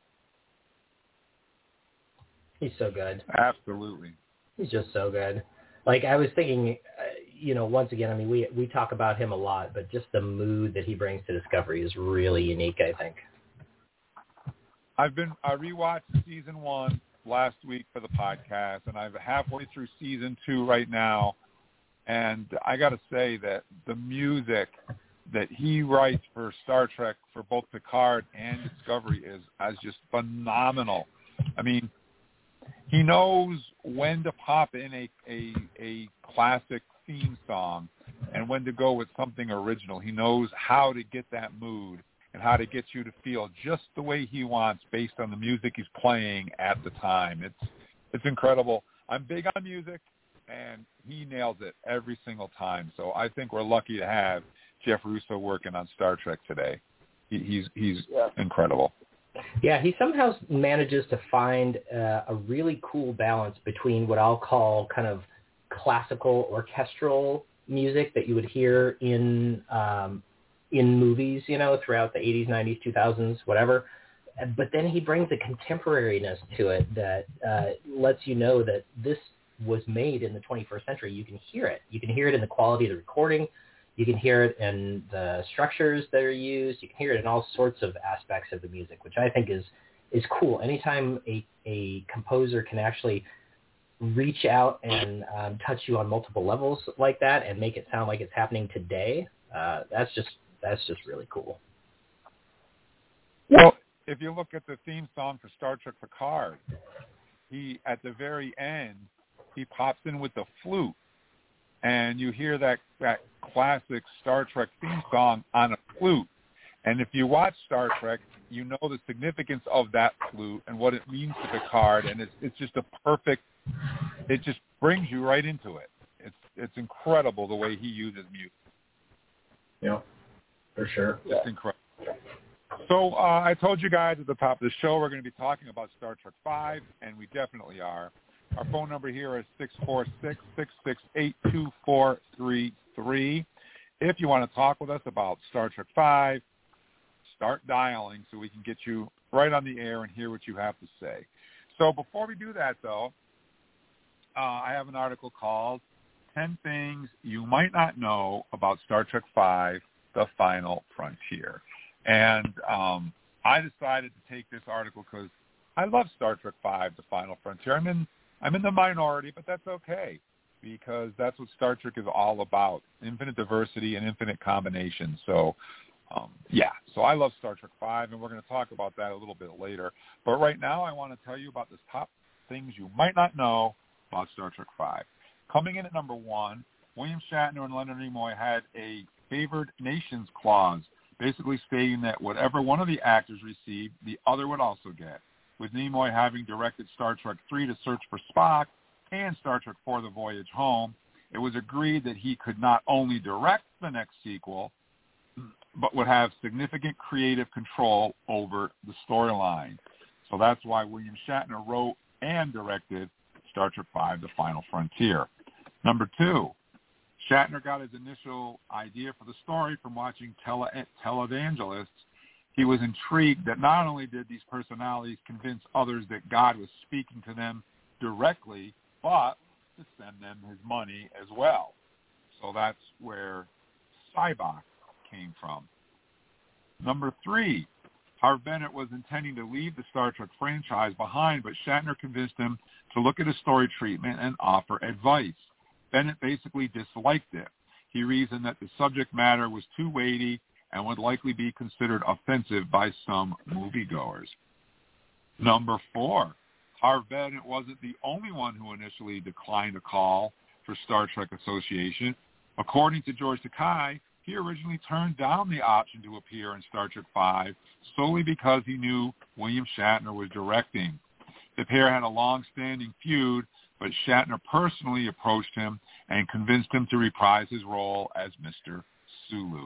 He's so good. Absolutely. He's just so good. Like, I was thinking, uh, you know, once again, I mean, we we talk about him a lot, but just the mood that he brings to Discovery is really unique, I think. I've been, I rewatched season one last week for the podcast, and I'm halfway through season two right now. And I got to say that the music that he writes for Star Trek, for both Picard and Discovery, is as just phenomenal. I mean, he knows when to pop in a, a a classic theme song and when to go with something original. He knows how to get that mood and how to get you to feel just the way he wants based on the music he's playing at the time. It's it's incredible. I'm big on music, and he nails it every single time. So I think we're lucky to have Jeff Russo working on Star Trek today. He, he's he's yeah. incredible. Yeah, he somehow manages to find uh, a really cool balance between what I'll call kind of classical orchestral music that you would hear in um, in movies, you know, throughout the eighties, nineties, two thousands, whatever. But then he brings a contemporariness to it that uh, lets you know that this was made in the twenty-first century. You can hear it. You can hear it in the quality of the recording. You can hear it in the structures that are used. You can hear it in all sorts of aspects of the music, which I think is is cool. Anytime a, a composer can actually reach out and um, touch you on multiple levels like that and make it sound like it's happening today, uh, that's just that's just really cool. Well, if you look at the theme song for Star Trek Picard, he at the very end he pops in with the flute. And you hear that, that classic Star Trek theme song on a flute. And if you watch Star Trek, you know the significance of that flute and what it means to Picard. And it's it's just a perfect, it just brings you right into it. It's it's incredible the way he uses music. Yeah, for sure. It's incredible. So uh, I told you guys at the top of the show we're going to be talking about Star Trek five, and we definitely are. Our phone number here is six four six, six six eight, two four three three. If you want to talk with us about Star Trek five, start dialing so we can get you right on the air and hear what you have to say. So before we do that, though, uh, I have an article called ten Things You Might Not Know About Star Trek five, The Final Frontier. And um, I decided to take this article because I love Star Trek five, The Final Frontier. I'm in I'm in the minority, but that's okay because that's what Star Trek is all about, infinite diversity and infinite combinations. So, um, yeah, so I love Star Trek five, and we're going to talk about that a little bit later. But right now I want to tell you about the top things you might not know about Star Trek five. Coming in at number one, William Shatner and Leonard Nimoy had a favored nations clause, basically stating that whatever one of the actors received, the other would also get. With Nimoy having directed Star Trek three To Search for Spock and Star Trek four The Voyage Home, it was agreed that he could not only direct the next sequel, but would have significant creative control over the storyline. So that's why William Shatner wrote and directed Star Trek five, The Final Frontier. Number two, Shatner got his initial idea for the story from watching tele- televangelists. He was intrigued that not only did these personalities convince others that God was speaking to them directly, but to send them his money as well. So that's where Sybok came from. Number three, Harve Bennett was intending to leave the Star Trek franchise behind, but Shatner convinced him to look at his story treatment and offer advice. Bennett basically disliked it. He reasoned that the subject matter was too weighty and would likely be considered offensive by some moviegoers. Number four, Harve Bennett wasn't the only one who initially declined a call for Star Trek Association. According to George Takei, he originally turned down the option to appear in Star Trek five solely because he knew William Shatner was directing. The pair had a long-standing feud, but Shatner personally approached him and convinced him to reprise his role as Mister Sulu.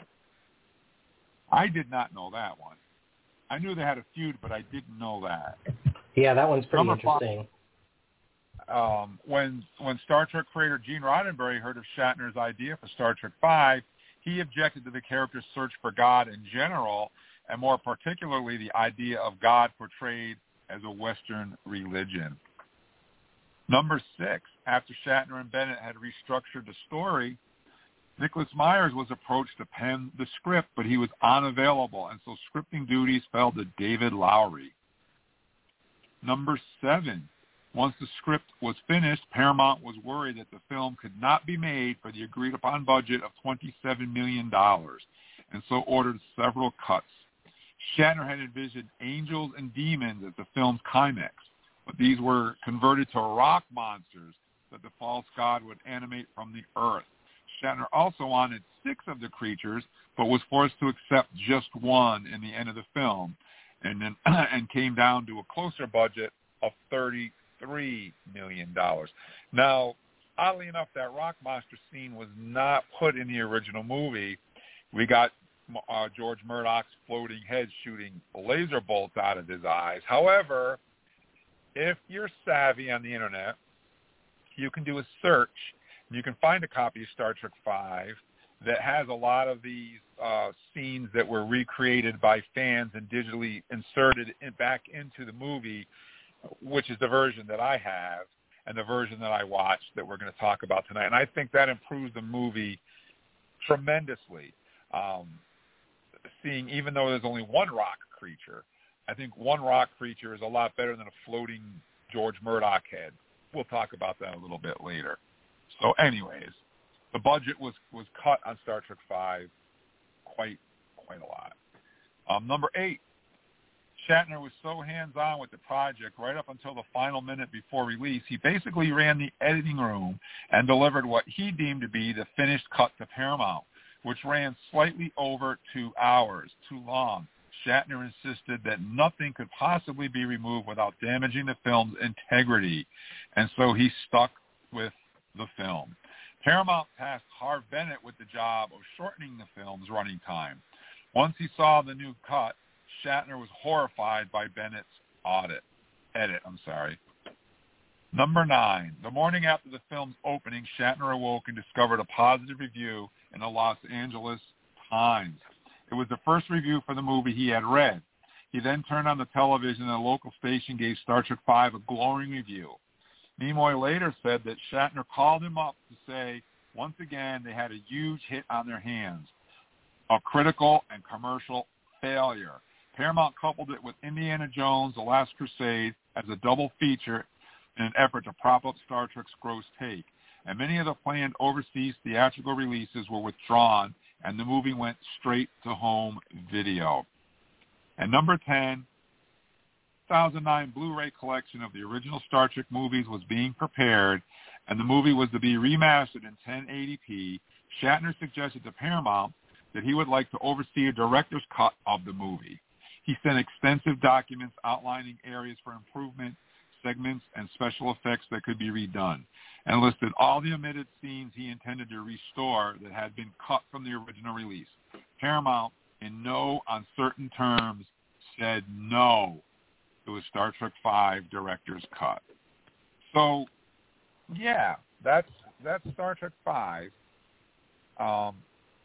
I did not know that one. I knew they had a feud, but I didn't know that. Yeah, that one's pretty Number interesting. um, when when Star Trek creator Gene Roddenberry heard of Shatner's idea for Star Trek Five, he objected to the character's search for God in general, and more particularly the idea of God portrayed as a Western religion. Number six, after Shatner and Bennett had restructured the story, Nicholas Myers was approached to pen the script, but he was unavailable, and so scripting duties fell to David Lowery. Number seven, once the script was finished, Paramount was worried that the film could not be made for the agreed-upon budget of twenty-seven million dollars, and so ordered several cuts. Shatner had envisioned angels and demons as the film's climax, but these were converted to rock monsters that the false god would animate from the earth. Shatner also wanted six of the creatures, but was forced to accept just one in the end of the film, and then and came down to a closer budget of thirty-three million dollars. Now, oddly enough, that rock monster scene was not put in the original movie. We got uh, George Murdoch's floating head shooting laser bolts out of his eyes. However, if you're savvy on the internet, you can do a search. You can find a copy of Star Trek Five that has a lot of these uh, scenes that were recreated by fans and digitally inserted in, back into the movie, which is the version that I have and the version that I watched that we're going to talk about tonight. And I think that improves the movie tremendously. Um, seeing, even though there's only one rock creature, I think one rock creature is a lot better than a floating George Murdoch head. We'll talk about that a little bit later. So anyways, the budget was, was cut on Star Trek Five quite quite a lot. Um, number eight, Shatner was so hands-on with the project right up until the final minute before release, he basically ran the editing room and delivered what he deemed to be the finished cut to Paramount, which ran slightly over two hours, too long. Shatner insisted that nothing could possibly be removed without damaging the film's integrity, and so he stuck with the film. Paramount tasked Harve Bennett with the job of shortening the film's running time. Once he saw the new cut, Shatner was horrified by Bennett's audit, edit. I'm sorry. Number nine. The morning after the film's opening, Shatner awoke and discovered a positive review in the Los Angeles Times. It was the first review for the movie he had read. He then turned on the television and a local station gave Star Trek Five a glowing review. Nimoy later said that Shatner called him up to say, once again, they had a huge hit on their hands, a critical and commercial failure. Paramount coupled it with Indiana Jones, The Last Crusade as a double feature in an effort to prop up Star Trek's gross take. And many of the planned overseas theatrical releases were withdrawn, and the movie went straight to home video. And number ten, two thousand nine Blu-ray collection of the original Star Trek movies was being prepared, and the movie was to be remastered in ten eighty p. Shatner suggested to Paramount that he would like to oversee a director's cut of the movie. He sent extensive documents outlining areas for improvement, segments, and special effects that could be redone, and listed all the omitted scenes he intended to restore that had been cut from the original release. Paramount, in no uncertain terms, said no to a Star Trek Five director's cut. So, yeah, that's that's Star Trek Five. Um,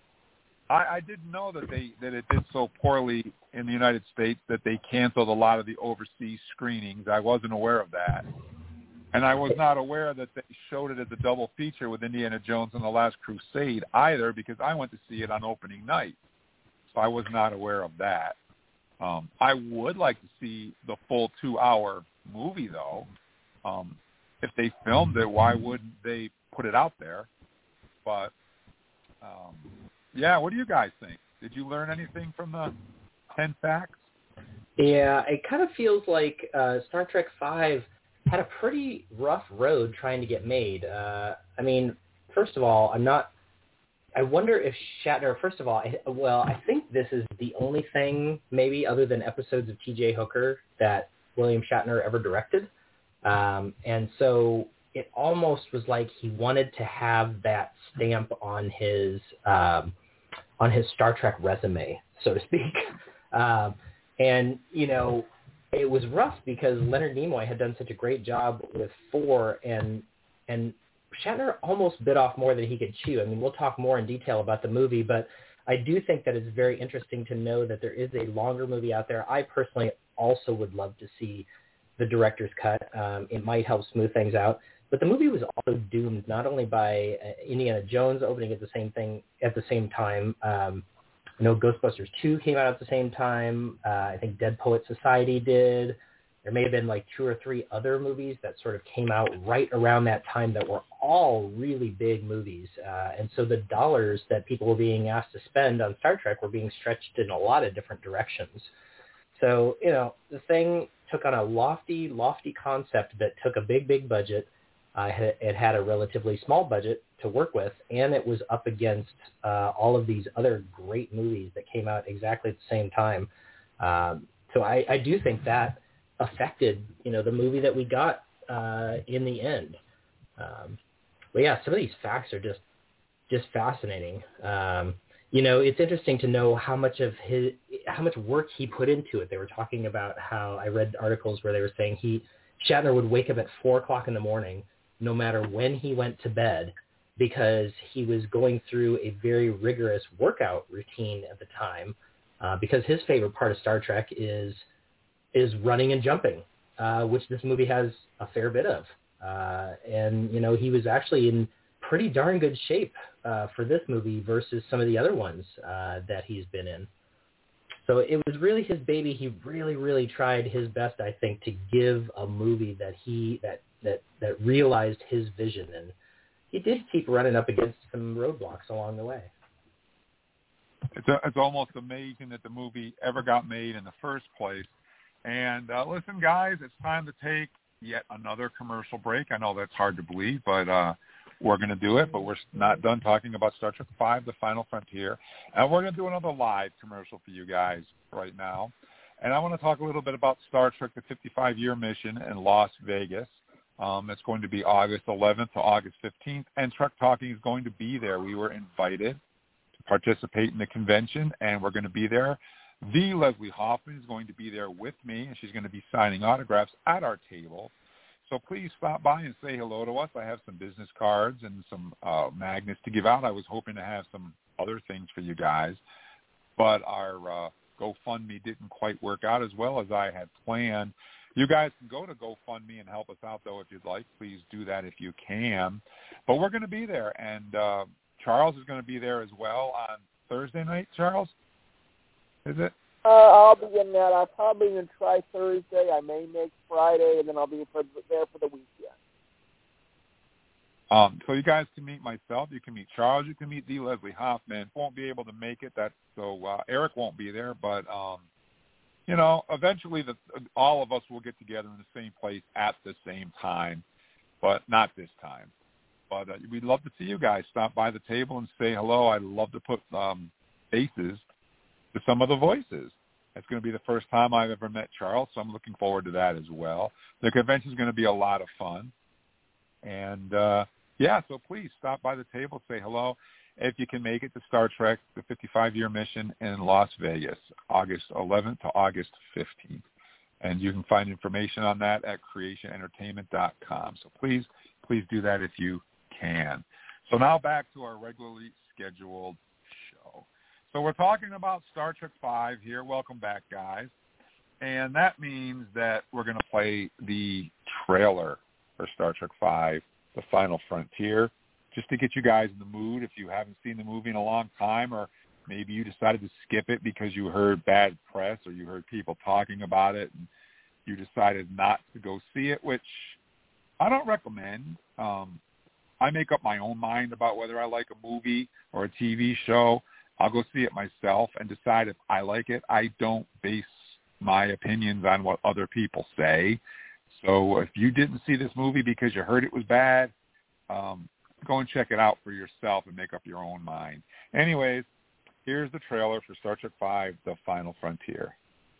I, I didn't know that they that it did so poorly in the United States that they canceled a lot of the overseas screenings. I wasn't aware of that. And I was not aware that they showed it as a double feature with Indiana Jones and The Last Crusade either, because I went to see it on opening night. So I was not aware of that. Um, I would like to see the full two-hour movie, though. Um, if they filmed it, why wouldn't they put it out there? But, um, yeah, what do you guys think? Did you learn anything from the ten facts? Yeah, it kind of feels like uh, Star Trek Five had a pretty rough road trying to get made. Uh, I mean, first of all, I'm not – I wonder if Shatner – first of all, I, well, I think this is the only thing maybe other than episodes of T J Hooker that William Shatner ever directed. Um, and so it almost was like he wanted to have that stamp on his um, on his Star Trek resume, so to speak. Um, and, you know, it was rough because Leonard Nimoy had done such a great job with four, and and Shatner almost bit off more than he could chew. I mean, we'll talk more in detail about the movie, but I do think that it's very interesting to know that there is a longer movie out there. I personally also would love to see the director's cut. Um, it might help smooth things out. But the movie was also doomed not only by uh, Indiana Jones opening at the same thing at the same time. Um, I know Ghostbusters two came out at the same time. Uh, I think Dead Poet Society did. There may have been like two or three other movies that sort of came out right around that time that were all really big movies. Uh, and so the dollars that people were being asked to spend on Star Trek were being stretched in a lot of different directions. So, you know, the thing took on a lofty, lofty concept that took a big, big budget. Uh, it had a relatively small budget to work with, and it was up against uh, all of these other great movies that came out exactly at the same time. Um, so I, I do think that affected, you know, the movie that we got uh, in the end. Um, but yeah, some of these facts are just just fascinating. Um, you know, it's interesting to know how much of his, how much work he put into it. They were talking about how I read articles where they were saying he Shatner would wake up at four o'clock in the morning, no matter when he went to bed, because he was going through a very rigorous workout routine at the time. Uh, because his favorite part of Star Trek is is running and jumping, uh, which this movie has a fair bit of. Uh, and, you know, he was actually in pretty darn good shape uh, for this movie versus some of the other ones uh, that he's been in. So it was really his baby. He really, really tried his best, I think, to give a movie that he that that, that realized his vision. And he did keep running up against some roadblocks along the way. It's, a, it's almost amazing that the movie ever got made in the first place. And uh, listen, guys, it's time to take yet another commercial break. I know that's hard to believe, but uh, we're going to do it. But we're not done talking about Star Trek five, The Final Frontier. And we're going to do another live commercial for you guys right now. And I want to talk a little bit about Star Trek, the fifty-five-year mission in Las Vegas. Um, it's going to be August eleventh to August fifteenth, and Trek Talking is going to be there. We were invited to participate in the convention, and we're going to be there. The Leslie Hoffman is going to be there with me, and she's going to be signing autographs at our table. So please stop by and say hello to us. I have some business cards and some uh, magnets to give out. I was hoping to have some other things for you guys, but our uh, GoFundMe didn't quite work out as well as I had planned. You guys can go to GoFundMe and help us out, though, if you'd like. Please do that if you can. But we're going to be there, and uh, Charles is going to be there as well on Thursday night, Charles? Is it? Uh, I'll be in that. I'll probably even try Thursday. I may make Friday, and then I'll be for, there for the weekend. Um, so you guys can meet myself. You can meet Charles. You can meet the Leslie Hoffman. Won't be able to make it. That so uh, Eric won't be there, but um, you know, eventually the, all of us will get together in the same place at the same time, but not this time. But uh, we'd love to see you guys stop by the table and say hello. I'd love to put um, faces to some of the voices. It's going to be the first time I've ever met Charles, so I'm looking forward to that as well. The convention is going to be a lot of fun. And, uh, yeah, so please stop by the table, say hello. If you can make it to Star Trek, the fifty-five-year mission in Las Vegas, August eleventh to August fifteenth. And you can find information on that at creation entertainment dot com. So please, please do that if you can. So now back to our regularly scheduled show. So we're talking about Star Trek five here. Welcome back, guys. And that means that we're going to play the trailer for Star Trek five, The Final Frontier, just to get you guys in the mood if you haven't seen the movie in a long time, or maybe you decided to skip it because you heard bad press or you heard people talking about it and you decided not to go see it, which I don't recommend. Um, I make up my own mind about whether I like a movie or a T V show. I'll go see it myself and decide if I like it. I don't base my opinions on what other people say. So if you didn't see this movie because you heard it was bad, um, go and check it out for yourself and make up your own mind. Anyways, here's the trailer for Star Trek five, The Final Frontier.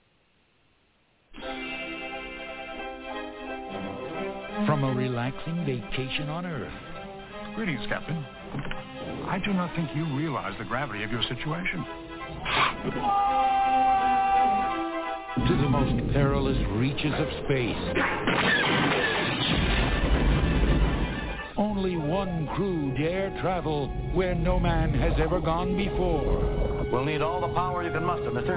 From a relaxing vacation on Earth. Greetings, Captain. I do not think you realize the gravity of your situation. to the most perilous reaches of space. Only one crew dare travel where no man has ever gone before. We'll need all the power you can muster, mister.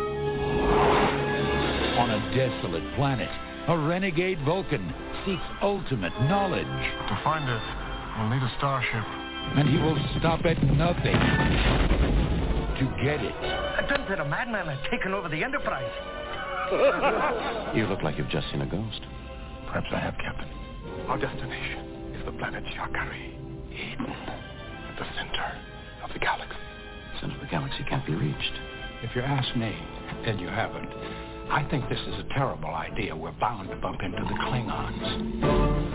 On a desolate planet, a renegade Vulcan seeks ultimate knowledge. To find it, we'll need a starship. And he will stop at nothing to get it. I dreamt that a madman had taken over the Enterprise. You look like you've just seen a ghost. Perhaps I have, Captain. Our destination is the planet Shakari, Eden, at the center of the galaxy. The center of the galaxy can't be reached. If you ask me, and you haven't, I think this is a terrible idea. We're bound to bump into the Klingons.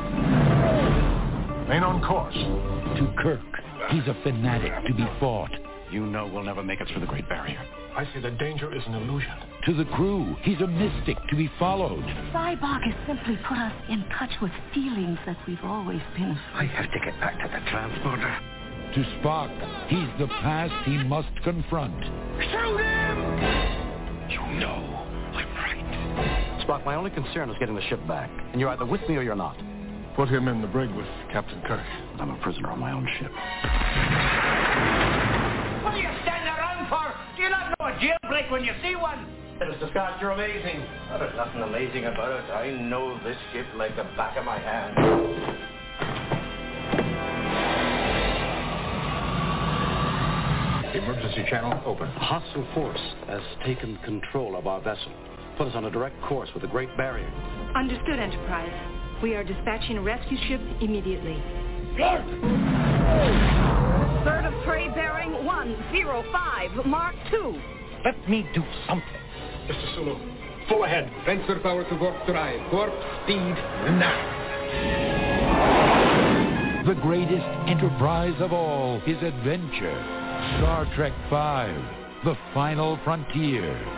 Remain on course. To Kirk, he's a fanatic to be fought. You know we'll never make it through the Great Barrier. I see the danger is an illusion. To the crew, he's a mystic to be followed. Cybok has simply put us in touch with feelings that we've always been afraid. I have to get back to the transporter. To Spock, he's the past he must confront. Shoot him! You know I'm right. Spock, my only concern is getting the ship back. And you're either with me or you're not. Put him in the brig with Captain Kirk. I'm a prisoner on my own ship. What are you standing around for? Do you not know a jailbreak when you see one? Mister Scott, you're amazing. Oh, there's nothing amazing about it. I know this ship like the back of my hand. Emergency channel open. A hostile force has taken control of our vessel. Put us on a direct course with the Great Barrier. Understood, Enterprise. We are dispatching a rescue ship immediately. Good! Bird of prey bearing one zero five, Mark two. Let me do something. Mister Sulu, full ahead. Transfer power to warp drive. Warp speed now. The greatest enterprise of all is adventure. Star Trek five, The Final Frontier.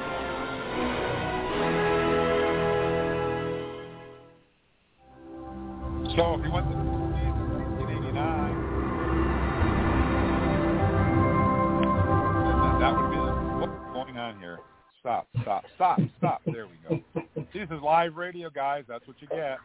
So if you went to nineteen eighty-nine, that would be what's going on here. Stop, stop, stop, stop. There we go. This is live radio, guys. That's what you get.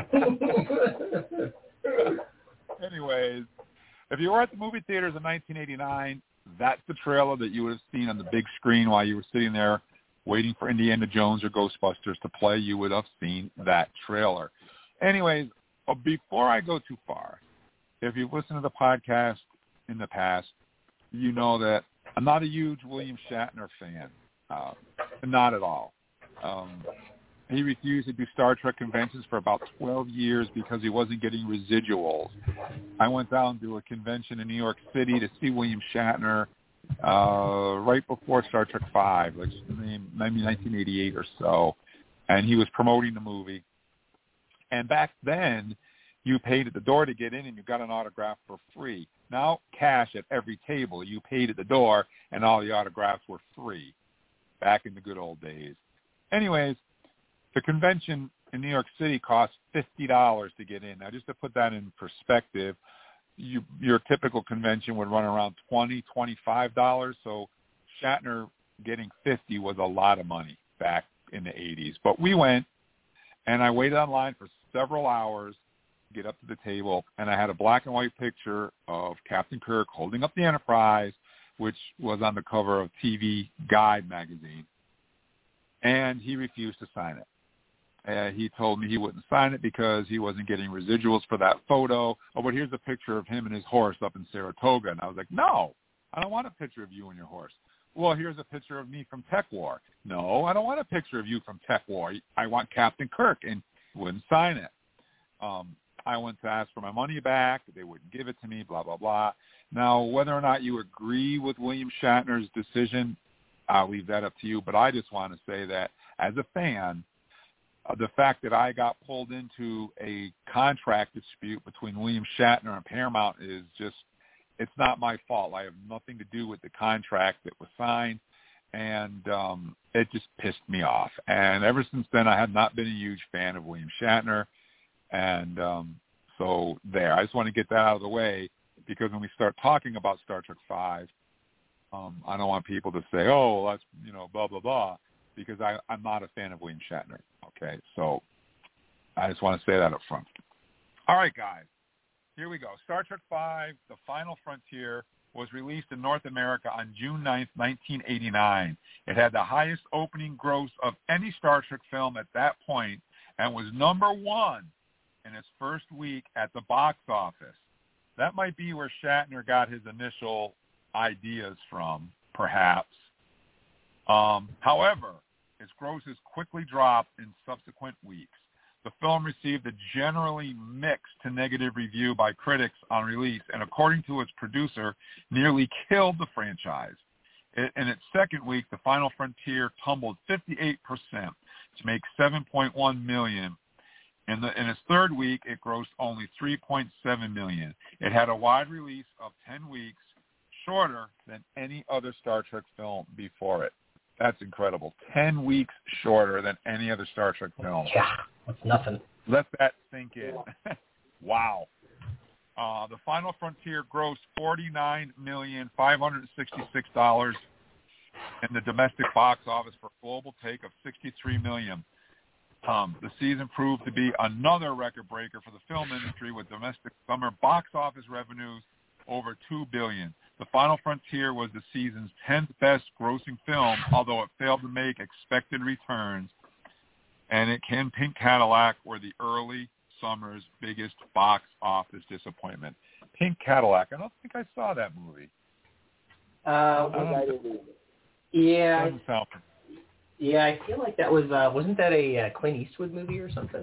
Anyways, if you were at the movie theaters in nineteen eighty-nine, that's the trailer that you would have seen on the big screen while you were sitting there waiting for Indiana Jones or Ghostbusters to play. You would have seen that trailer. Anyways, before I go too far, if you've listened to the podcast in the past, you know that I'm not a huge William Shatner fan. Uh, not at all. Um, he refused to do Star Trek conventions for about twelve years because he wasn't getting residuals. I went down to a convention in New York City to see William Shatner uh, right before Star Trek five, like maybe nineteen eighty-eight or so, and he was promoting the movie. And back then, you paid at the door to get in, and you got an autograph for free. Now, cash at every table. You paid at the door, and all the autographs were free back in the good old days. Anyways, the convention in New York City cost fifty dollars to get in. Now, just to put that in perspective, you, your typical convention would run around twenty dollars, twenty-five dollars. So Shatner getting fifty was a lot of money back in the eighties. But we went, and I waited online for several hours to get up to the table, and I had a black and white picture of Captain Kirk holding up the Enterprise, which was on the cover of T V Guide magazine, and he refused to sign it. Uh, he told me he wouldn't sign it because he wasn't getting residuals for that photo. Oh, but here's a picture of him and his horse up in Saratoga. And I was like, no, I don't want a picture of you and your horse. Well, here's a picture of me from Tech War. No, I don't want a picture of you from Tech War. I want Captain Kirk, and he wouldn't sign it. Um, I went to ask for my money back. They wouldn't give it to me, blah, blah, blah. Now, whether or not you agree with William Shatner's decision, I'll leave that up to you. But I just want to say that as a fan, uh, the fact that I got pulled into a contract dispute between William Shatner and Paramount is just, it's not my fault. I have nothing to do with the contract that was signed, and um, it just pissed me off. And ever since then, I have not been a huge fan of William Shatner. And um, so there, I just want to get that out of the way, because when we start talking about Star Trek five, um, I don't want people to say, oh, that's, you know, blah, blah, blah. because I, I'm not a fan of William Shatner. Okay, so I just want to say that up front. All right, guys, here we go. Star Trek five, The Final Frontier, was released in North America on June ninth, nineteen eighty-nine. It had the highest opening gross of any Star Trek film at that point and was number one in its first week at the box office. That might be where Shatner got his initial ideas from, perhaps. Um, however, its grosses quickly dropped in subsequent weeks. The film received a generally mixed to negative review by critics on release, and according to its producer, nearly killed the franchise. In, in its second week, The Final Frontier tumbled fifty-eight percent to make seven point one million dollars. In, the, in its third week, it grossed only three point seven million dollars. It had a wide release of ten weeks, shorter than any other Star Trek film before it. That's incredible. Ten weeks shorter than any other Star Trek film. Yeah, that's nothing. Let that sink in. Wow. Uh, The Final Frontier grossed forty-nine million five hundred sixty-six thousand dollars in the domestic box office for a global take of sixty-three million dollars. Um, the season proved to be another record breaker for the film industry, with domestic summer box office revenues over two billion dollars. The Final Frontier was the season's tenth best grossing film, although it failed to make expected returns, and it and Pink Cadillac were the early summer's biggest box office disappointment. Pink Cadillac, I don't think I saw that movie. Uh, I yeah, doesn't sound yeah, I feel like that was, uh, wasn't that a uh, Clint Eastwood movie or something?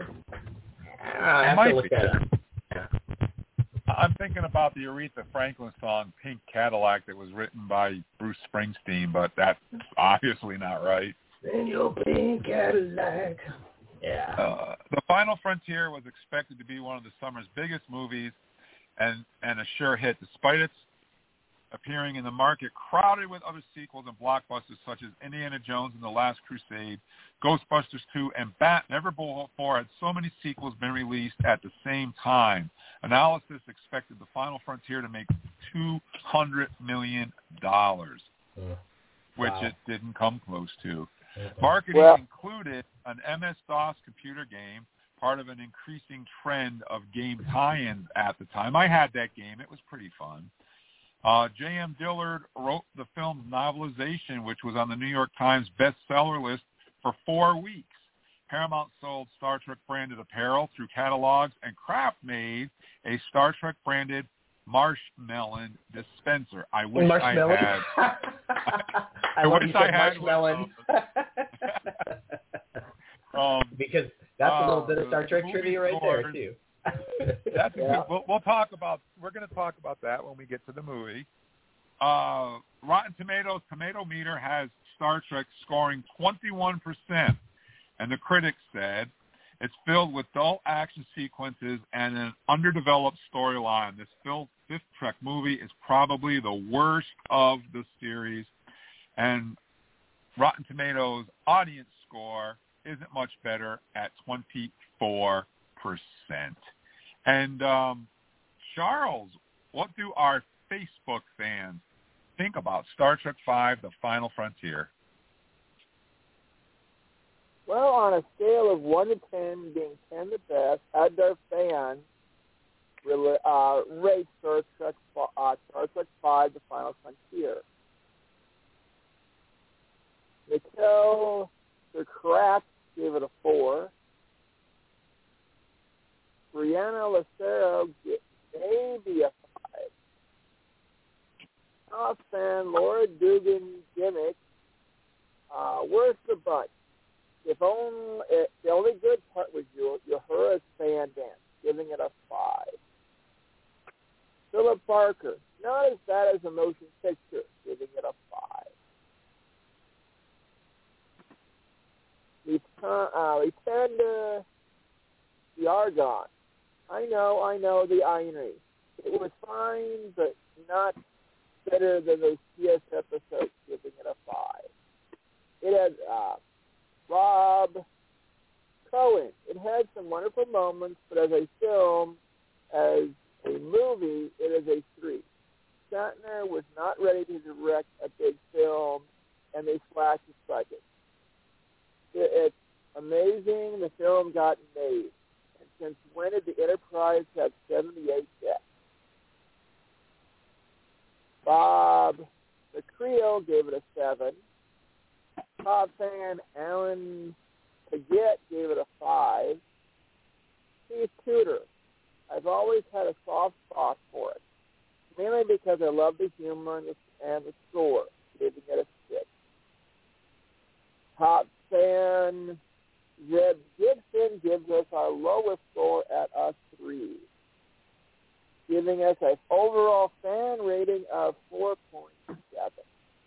I have might to look be. that up. Yeah. I'm thinking about the Aretha Franklin song Pink Cadillac that was written by Bruce Springsteen, but that's obviously not right. In your pink Cadillac. Yeah. Uh, The Final Frontier was expected to be one of the summer's biggest movies and, and a sure hit, despite its appearing in the market crowded with other sequels and blockbusters such as Indiana Jones and the Last Crusade, Ghostbusters two, and Bat. Never before had so many sequels been released at the same time. Analysis expected The Final Frontier to make two hundred million dollars, uh, which wow. it didn't come close to. Marketing well, included an M S DOS computer game, part of an increasing trend of game tie-ins at the time. I had that game. It was pretty fun. Uh, J M Dillard wrote the film's novelization, which was on the New York Times bestseller list for four weeks. Paramount sold Star Trek-branded apparel through catalogs, and Kraft made a Star Trek-branded marshmallow dispenser. I wish I had. I, I wish I had marshmallow. um, because that's a little uh, bit of Star Trek trivia right scores, there too. That's yeah. good. We'll, we'll talk about. We're going to talk about that when we get to the movie. Uh, Rotten Tomatoes tomato meter has Star Trek scoring twenty-one percent, and the critics said it's filled with dull action sequences and an underdeveloped storyline. This fifth Trek movie is probably the worst of the series, and Rotten Tomatoes audience score isn't much better at twenty-four percent. And um, Charles, what do our Facebook fans think about Star Trek five, The Final Frontier? Well, on a scale of one to ten, being ten the best, how did our fans really, uh, rate Star Trek, uh, Star Trek five, The Final Frontier? Mikkel the Crack gave it a four. Brianna Lucero maybe a five. Top fan Laura Dugan gimmick. Uh, where's the bunch? If only it, the only good part was your Uhura's fan dance, giving it a five. Philip Barker, not as bad as a motion picture, giving it a five. Uh, Lysander the Argon. I know, I know the irony. It was fine, but not better than those C S episodes, giving it a five. It had uh, Rob Cohen. It had some wonderful moments, but as a film, as a movie, it is a three. Shatner was not ready to direct a big film, and they slashed his budget. It's amazing the film got made. And since when did the Enterprise have seventy-eight decks? Bob the Creel gave it a seven. Top fan Alan Paget gave it a five. Keith Tudor. I've always had a soft spot for it, mainly because I love the humor and the, and the score, giving it a six. Top fan Zeb Gibson gives us our lowest score at a three, giving us an overall fan rating of four point seven.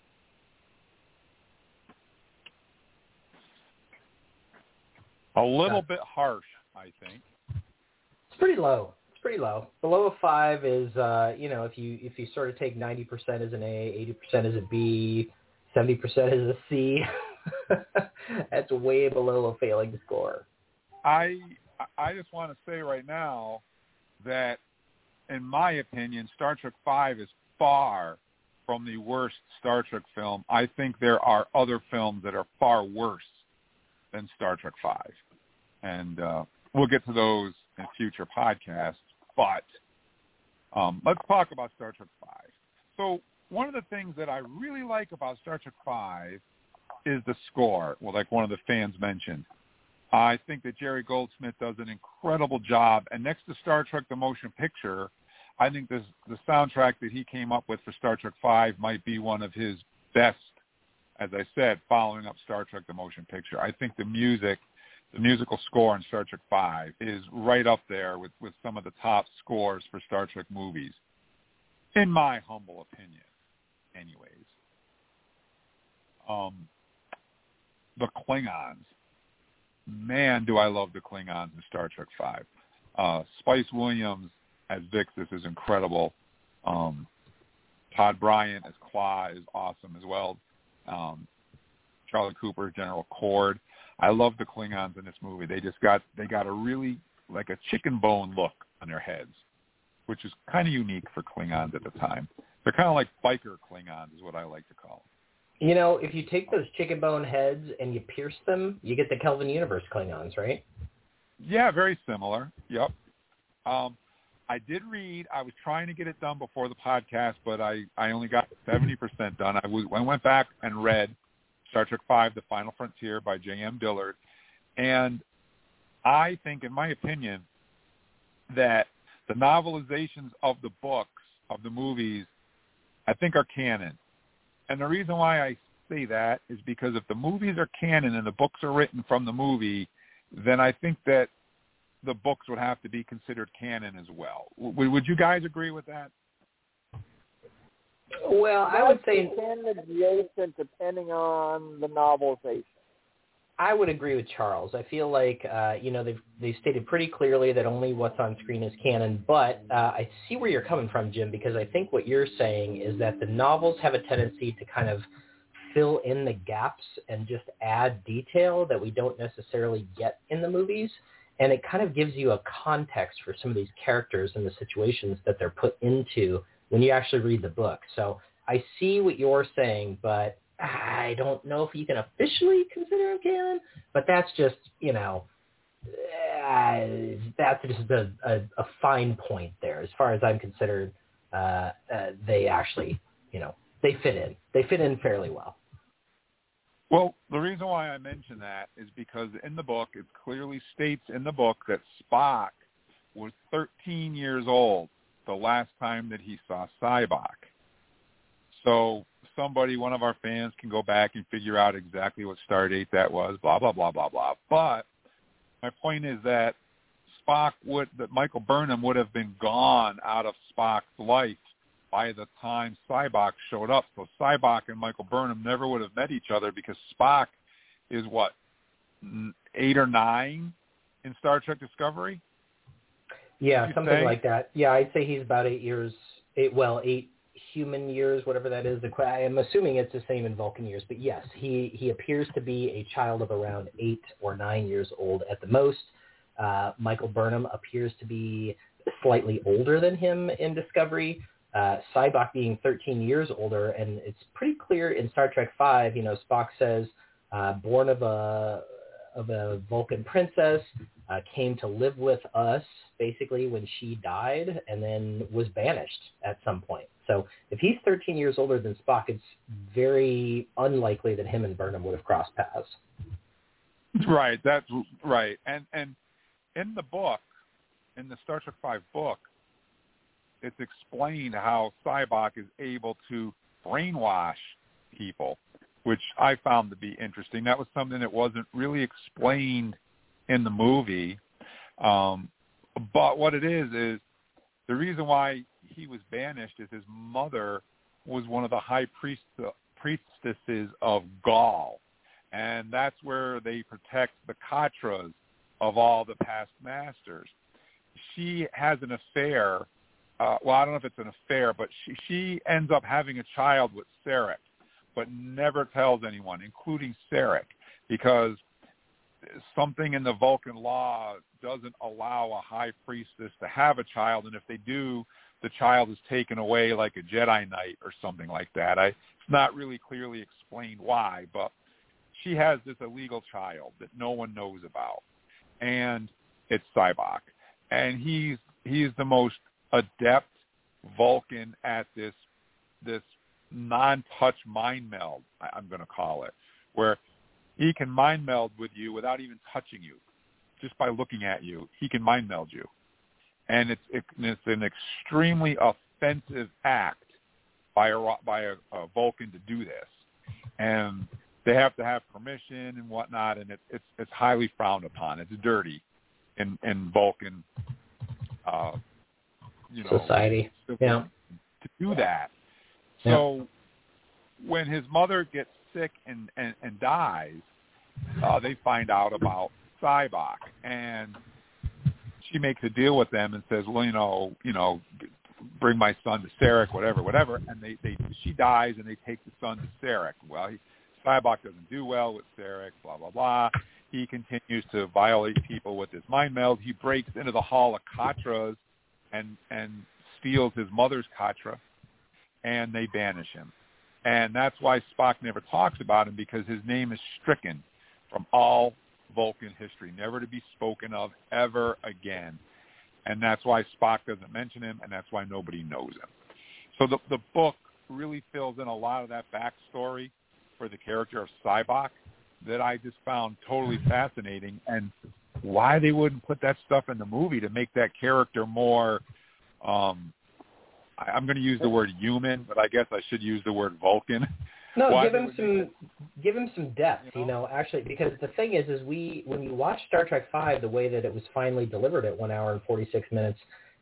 A little bit harsh, I think. It's pretty low. It's pretty low. Below a five is, uh, you know, if you if you sort of take ninety percent as an A, eighty percent as a B, seventy percent as a C, that's way below a failing score. I I just want to say right now that, in my opinion, Star Trek Five is far from the worst Star Trek film. I think there are other films that are far worse than Star Trek Five, and uh, we'll get to those in future podcasts. But um, let's talk about Star Trek Five. So one of the things that I really like about Star Trek Five is the score. Well, like one of the fans mentioned, I think that Jerry Goldsmith does an incredible job. And next to Star Trek: The Motion Picture, I think this the soundtrack that he came up with for Star Trek Five might be one of his best. As I said, following up Star Trek: The Motion Picture, I think the music, the musical score in Star Trek Five is right up there with, with some of the top scores for Star Trek movies, in my humble opinion. Anyways, um, the Klingons, man, do I love the Klingons in Star Trek Five. Uh, Spice Williams as Vixis is incredible. Um, Todd Bryant as Claw is awesome as well. Um, Charlie Cooper, General Cord. I love the Klingons in this movie. They just got they got a really like a chicken bone look on their heads, which is kind of unique for Klingons at the time. They're kind of like biker Klingons, is what I like to call them. You know, if you take those chicken bone heads and you pierce them, you get the Kelvin Universe Klingons, right? Yeah, very similar. Yep. Um, I did read. I was trying to get it done before the podcast, but I, I only got seventy percent done. I, was, I went back and read Star Trek Five: The Final Frontier by J M Dillard, and I think, in my opinion, that the novelizations of the books, of the movies, I think are canon. And the reason why I say that is because if the movies are canon and the books are written from the movie, then I think that the books would have to be considered canon as well. W- would you guys agree with that? Well, I would say canon adjacent depending on the novelization. I would agree with Charles. I feel like uh, you know they've they stated pretty clearly that only what's on screen is canon. But uh, I see where you're coming from, Jim, because I think what you're saying is that the novels have a tendency to kind of fill in the gaps and just add detail that we don't necessarily get in the movies. And it kind of gives you a context for some of these characters and the situations that they're put into when you actually read the book. So I see what you're saying, but I don't know if you can officially consider them canon. But that's just, you know, uh, that's just a, a, a fine point there. As far as I'm considered, uh, uh, they actually, you know, they fit in. They fit in fairly well. Well, the reason why I mention that is because in the book, it clearly states in the book that Spock was thirteen years old the last time that he saw Sybok. So somebody, one of our fans, can go back and figure out exactly what star date that was, blah, blah, blah, blah, blah. But my point is that Spock would, that Michael Burnham would have been gone out of Spock's life by the time Sybok showed up. So Sybok and Michael Burnham never would have met each other because Spock is, what, eight or nine in Star Trek Discovery? Yeah, something say? like that. Yeah, I'd say he's about eight years, eight, well, eight human years, whatever that is. I am assuming it's the same in Vulcan years. But yes, he, he appears to be a child of around eight or nine years old at the most. Uh, Michael Burnham appears to be slightly older than him in Discovery. Uh, Sybok being thirteen years older, and it's pretty clear in Star Trek Five. You know, Spock says, uh, "Born of a of a Vulcan princess, uh, came to live with us basically when she died, and then was banished at some point. So if he's thirteen years older than Spock, it's very unlikely that him and Burnham would have crossed paths. Right, that's right. And and in the book, in the Star Trek Five book, it's explained how Sybok is able to brainwash people, which I found to be interesting. That was something that wasn't really explained in the movie. Um, but what it is is the reason why he was banished is his mother was one of the high priest, priestesses of Gaul. And that's where they protect the Katras of all the past masters. She has an affair. Uh, well, I don't know if it's an affair, but she, she ends up having a child with Sarek, but never tells anyone, including Sarek, because something in the Vulcan law doesn't allow a high priestess to have a child, and if they do, the child is taken away like a Jedi Knight or something like that. I, it's not really clearly explained why, but she has this illegal child that no one knows about, and it's Sybok. And he's he's the most adept Vulcan at this this non-touch mind meld, I'm going to call it, where he can mind meld with you without even touching you. Just by looking at you, he can mind meld you. And it's it, it's an extremely offensive act by a by a, a Vulcan to do this, and they have to have permission and whatnot, and it, it's it's highly frowned upon. It's dirty in in Vulcan, uh, you know, society. Yeah, to do that. So yeah. When his mother gets sick and and, and dies, uh, they find out about Sybok, and she makes a deal with them and says, well, you know, you know, bring my son to Sarek, whatever, whatever. And they, they she dies, and they take the son to Sarek. Well, he, Sybok doesn't do well with Sarek, blah, blah, blah. He continues to violate people with his mind meld. He breaks into the Hall of Katras and, and steals his mother's Katra, and they banish him. And that's why Spock never talks about him, because his name is stricken from all Vulcan history, never to be spoken of ever again. And that's why Spock doesn't mention him, and that's why nobody knows him. So the, the book really fills in a lot of that backstory for the character of Sybok that I just found totally fascinating, and why they wouldn't put that stuff in the movie to make that character more, um, I, I'm going to use the word human, but I guess I should use the word Vulcan. No, Why give him some, give him some depth, you know? you know, actually, because the thing is, is we, when you watch Star Trek Five, the way that it was finally delivered at one hour and forty-six minutes,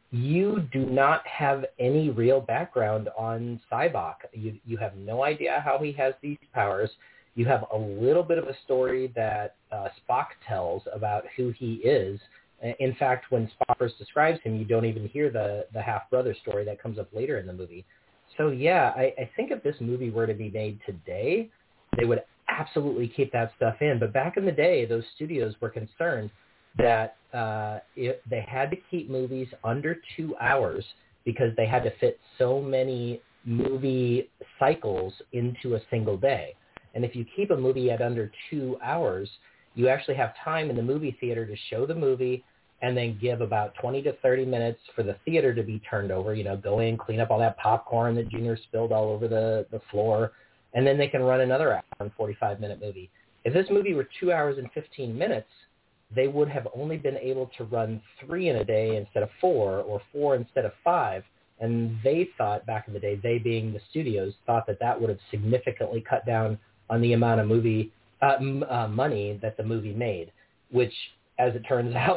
you do not have any real background on Sybok. You, you have no idea how he has these powers. You have a little bit of a story that uh, Spock tells about who he is. In fact, when Spock first describes him, you don't even hear the, the half-brother story that comes up later in the movie. So, yeah, I, I think if this movie were to be made today, they would absolutely keep that stuff in. But back in the day, those studios were concerned that uh, it, they had to keep movies under two hours because they had to fit so many movie cycles into a single day. And if you keep a movie at under two hours, you actually have time in the movie theater to show the movie and then give about twenty to thirty minutes for the theater to be turned over, you know, go in, clean up all that popcorn that Junior spilled all over the, the floor, and then they can run another hour and forty-five minute movie. If this movie were two hours and fifteen minutes, they would have only been able to run three in a day instead of four, or four instead of five. And they thought back in the day, they being the studios, thought that that would have significantly cut down on the amount of movie uh, m- uh, money that the movie made, which, as it turns out,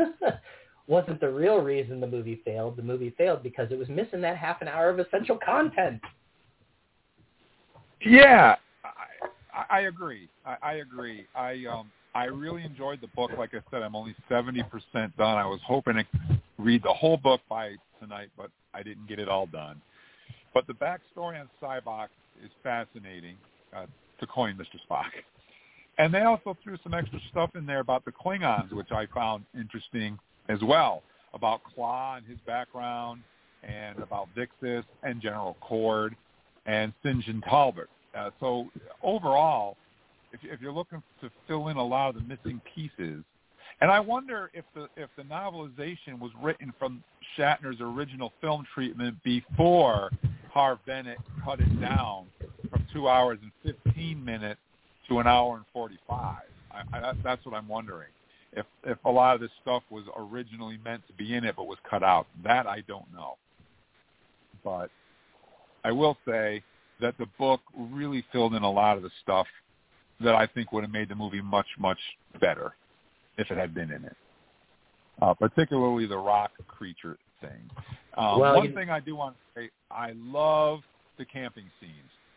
wasn't the real reason the movie failed. The movie failed because it was missing that half an hour of essential content. Yeah, I, I agree. I, I agree. I um I really enjoyed the book. Like I said, I'm only seventy percent done. I was hoping to read the whole book by tonight, but I didn't get it all done. But the backstory on Sybok is fascinating, uh, to coin Mister Spock. And they also threw some extra stuff in there about the Klingons, which I found interesting as well, about Claw and his background, and about Vixis and General Cord and St. John Talbot. Uh, so overall, if, if you're looking to fill in a lot of the missing pieces. And I wonder if the if the novelization was written from Shatner's original film treatment before Harve Bennett cut it down from two hours and fifteen minutes to an hour and forty-five. I, I, that's what I'm wondering. If if a lot of this stuff was originally meant to be in it but was cut out, that I don't know. But I will say that the book really filled in a lot of the stuff that I think would have made the movie much, much better if it had been in it, uh, particularly the rock creature thing. Um, well, one you... thing I do want to say, I love the camping scenes.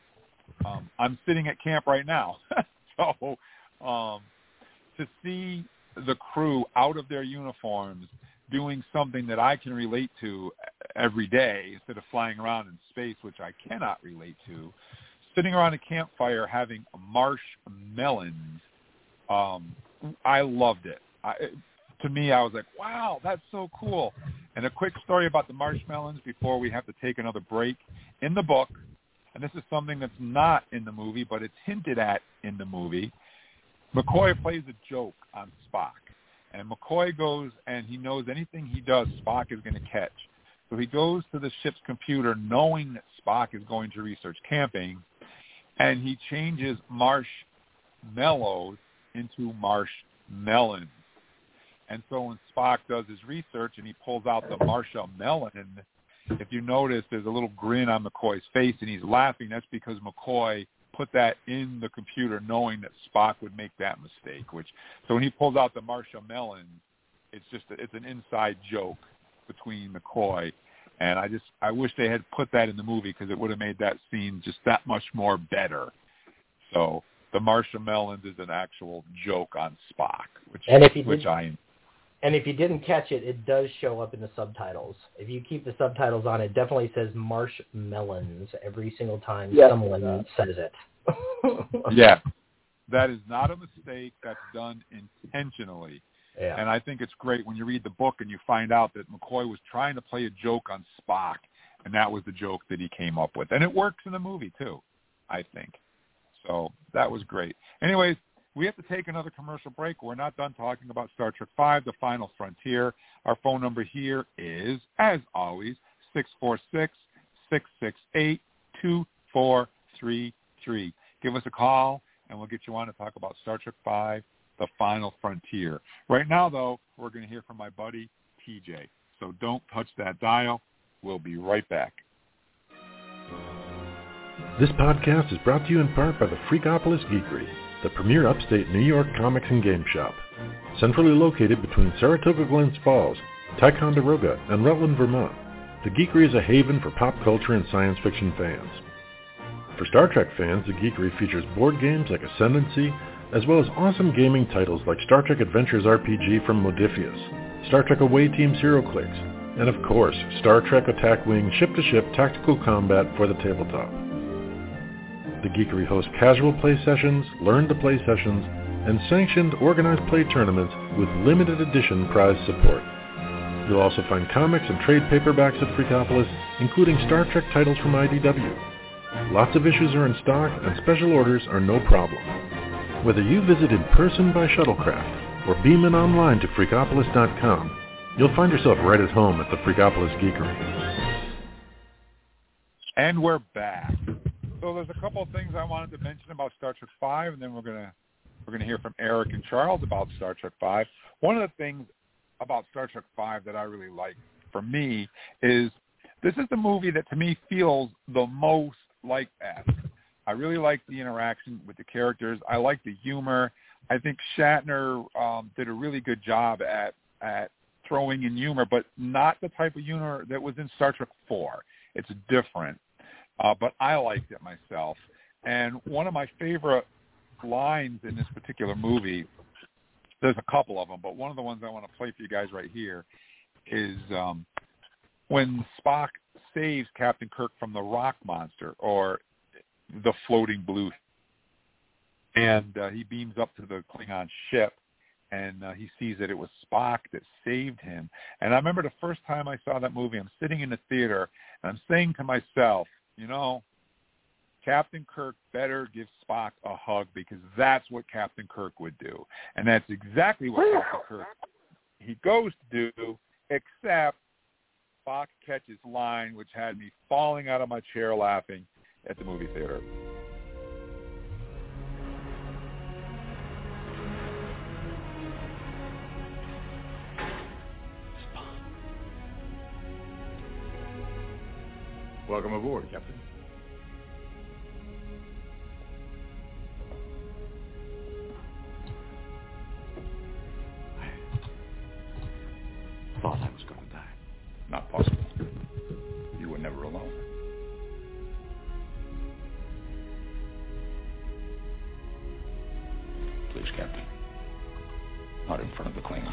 Um, I'm sitting at camp right now, so um, to see the crew out of their uniforms doing something that I can relate to every day instead of flying around in space, which I cannot relate to, sitting around a campfire having marshmallows, um, I loved it. I, to me, I was like, wow, that's so cool. And a quick story about the marshmallows before we have to take another break. In the book, and this is something that's not in the movie, but it's hinted at in the movie, McCoy plays a joke on Spock. And McCoy goes and he knows anything he does, Spock is going to catch. So he goes to the ship's computer knowing that Spock is going to research camping, and he changes marshmallows into marshmelons. And so when Spock does his research and he pulls out the marshmallow, if you notice, there's a little grin on McCoy's face, and he's laughing. That's because McCoy put that in the computer knowing that Spock would make that mistake. Which so when he pulls out the marshmallow, it's just a, it's an inside joke between McCoy. And I just I wish they had put that in the movie because it would have made that scene just that much more better. So the marshmallows is an actual joke on Spock, which and if you which did, I. And if you didn't catch it, it does show up in the subtitles. If you keep the subtitles on, it definitely says marshmallows every single time yes, someone uh, says it. Yeah, that is not a mistake. That's done intentionally. Yeah. And I think it's great when you read the book and you find out that McCoy was trying to play a joke on Spock, and that was the joke that he came up with. And it works in the movie, too, I think. So that was great. Anyways, we have to take another commercial break. We're not done talking about Star Trek five, The Final Frontier. Our phone number here is, as always, six four six, six six eight, two four three three. Give us a call, and we'll get you on to talk about Star Trek five, The Final Frontier. Right now, though, we're going to hear from my buddy, T J. So don't touch that dial. We'll be right back. This podcast is brought to you in part by the Freakopolis Geekery, the premier upstate New York comics and game shop. Centrally located between Saratoga Glens Falls, Ticonderoga, and Rutland, Vermont, the Geekery is a haven for pop culture and science fiction fans. For Star Trek fans, the Geekery features board games like Ascendancy, as well as awesome gaming titles like Star Trek Adventures R P G from Modiphius, Star Trek Away Team's HeroClix, and of course, Star Trek Attack Wing ship-to-ship tactical combat for the tabletop. The Geekery hosts casual play sessions, learn-to-play sessions, and sanctioned organized play tournaments with limited edition prize support. You'll also find comics and trade paperbacks at Freakopolis, including Star Trek titles from I D W. Lots of issues are in stock, and special orders are no problem. Whether you visit in person by shuttlecraft or beam in online to freakopolis dot com, you'll find yourself right at home at the Freakopolis Geekery. And we're back. So there's a couple of things I wanted to mention about Star Trek five, and then we're gonna we're gonna hear from Eric and Charles about Star Trek five. One of the things about Star Trek five that I really like, for me, is this is the movie that to me feels the most like F. I really like the interaction with the characters. I like the humor. I think Shatner um, did a really good job at at throwing in humor, but not the type of humor that was in Star Trek four. It's different. Uh, but I liked it myself. And one of my favorite lines in this particular movie, there's a couple of them, but one of the ones I want to play for you guys right here is um, when Spock saves Captain Kirk from the rock monster, or the floating blue, and uh, he beams up to the Klingon ship, and uh, he sees that it was Spock that saved him. And I remember the first time I saw that movie, I'm sitting in the theater, and I'm saying to myself, you know, Captain Kirk better give Spock a hug because that's what Captain Kirk would do. And that's exactly what Captain Kirk he goes to do, except Spock catches line, which had me falling out of my chair laughing at the movie theater. Welcome aboard, Captain. I thought I was going to die. Not possible. You were never alone. Please, Captain. Not in front of the Klingons.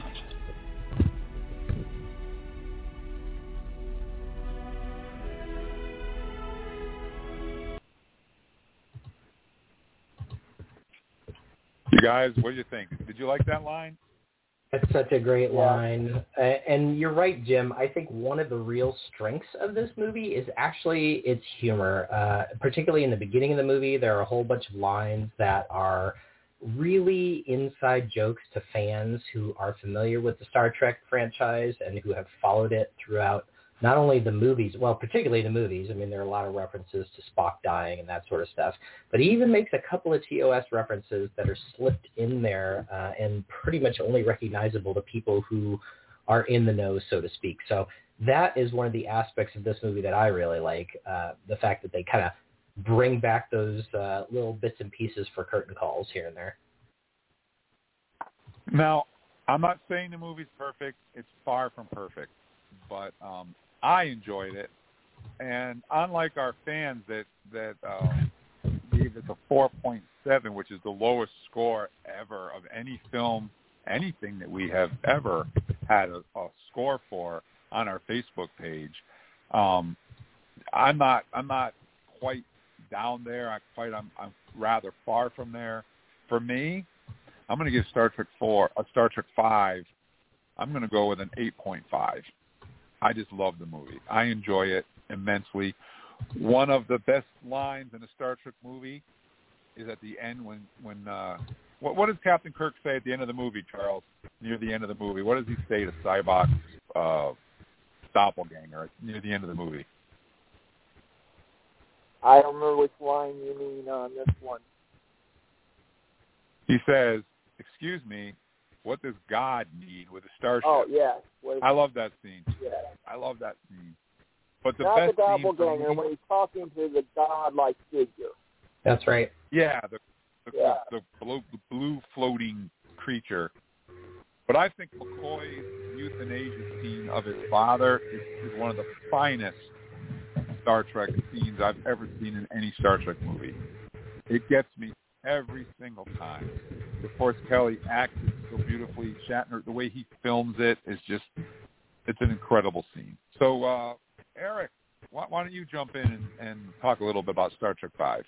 You guys, what do you think? Did you like that line? That's such a great Yeah. line. Uh, and you're right, Jim. I think one of the real strengths of this movie is actually its humor. Uh, particularly in the beginning of the movie, there are a whole bunch of lines that are really inside jokes to fans who are familiar with the Star Trek franchise and who have followed it throughout not only the movies, well, particularly the movies. I mean, there are a lot of references to Spock dying and that sort of stuff. But he even makes a couple of T O S references that are slipped in there uh, and pretty much only recognizable to people who are in the know, so to speak. So that is one of the aspects of this movie that I really like, uh, the fact that they kind of bring back those uh, little bits and pieces for curtain calls here and there. Now, I'm not saying the movie's perfect. It's far from perfect. But um, I enjoyed it. And unlike our fans that, that uh, gave it a four point seven, which is the lowest score ever of any film, anything that we have ever had a, a score for on our Facebook page, um, I'm not I'm not quite down there. I quite I'm, I'm rather far from there. For me, I'm going to give Star Trek four, a Star Trek five. I'm going to go with an eight point five. I just love the movie. I enjoy it immensely. One of the best lines in a Star Trek movie is at the end when when uh, what, what does Captain Kirk say at the end of the movie, Charles? Near the end of the movie, what does he say to Sybok's uh, doppelganger near the end of the movie? I don't remember which line you mean on this one. He says, "Excuse me, what does God need with a starship?" Oh, yeah. What, I love that scene. Yeah. I love that scene. But the Not best the scene for doppelganger, me, when he's talking to the god-like figure. That's right. yeah, the the, Yeah. the, the, blue, the blue floating creature. But I think McCoy's euthanasia scene of his father is, is one of the finest Star Trek scenes I've ever seen in any Star Trek movie. It gets me every single time. Of course, Kelly acts it so beautifully. Shatner, the way he films it is just, it's an incredible scene. So, uh, Eric, why, why don't you jump in and, and talk a little bit about Star Trek five?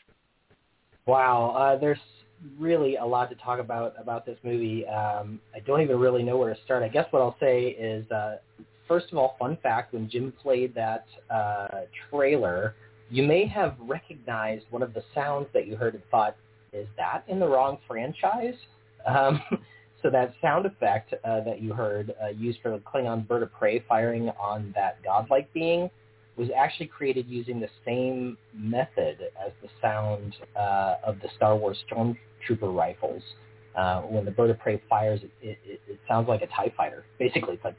Wow, uh, there's really a lot to talk about about this movie. Um, I don't even really know where to start. I guess what I'll say is, uh, first of all, fun fact, when Jim played that uh, trailer, you may have recognized one of the sounds that you heard and thought, is that in the wrong franchise? Um, so that sound effect uh, that you heard uh, used for the Klingon bird of prey firing on that godlike being was actually created using the same method as the sound uh, of the Star Wars Stormtrooper rifles. Uh, when the bird of prey fires, it, it, it sounds like a TIE fighter. Basically, it's like,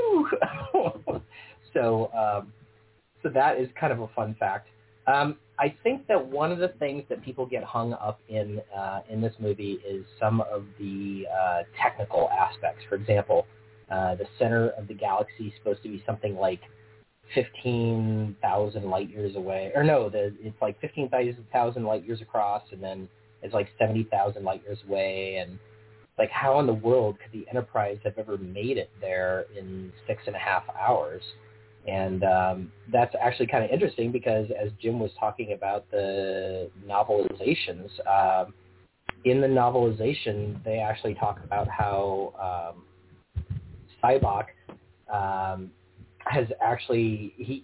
phew. so, um, so that is kind of a fun fact. Um, I think that one of the things that people get hung up in uh, in this movie is some of the uh, technical aspects. For example, uh, the center of the galaxy is supposed to be something like fifteen thousand light years away. Or no, the, it's like fifteen thousand light years across, and then it's like seventy thousand light years away. And like, how in the world could the Enterprise have ever made it there in six and a half hours? And um, that's actually kind of interesting because, as Jim was talking about the novelizations, um, in the novelization, they actually talk about how um, Sybok um, has actually, he, he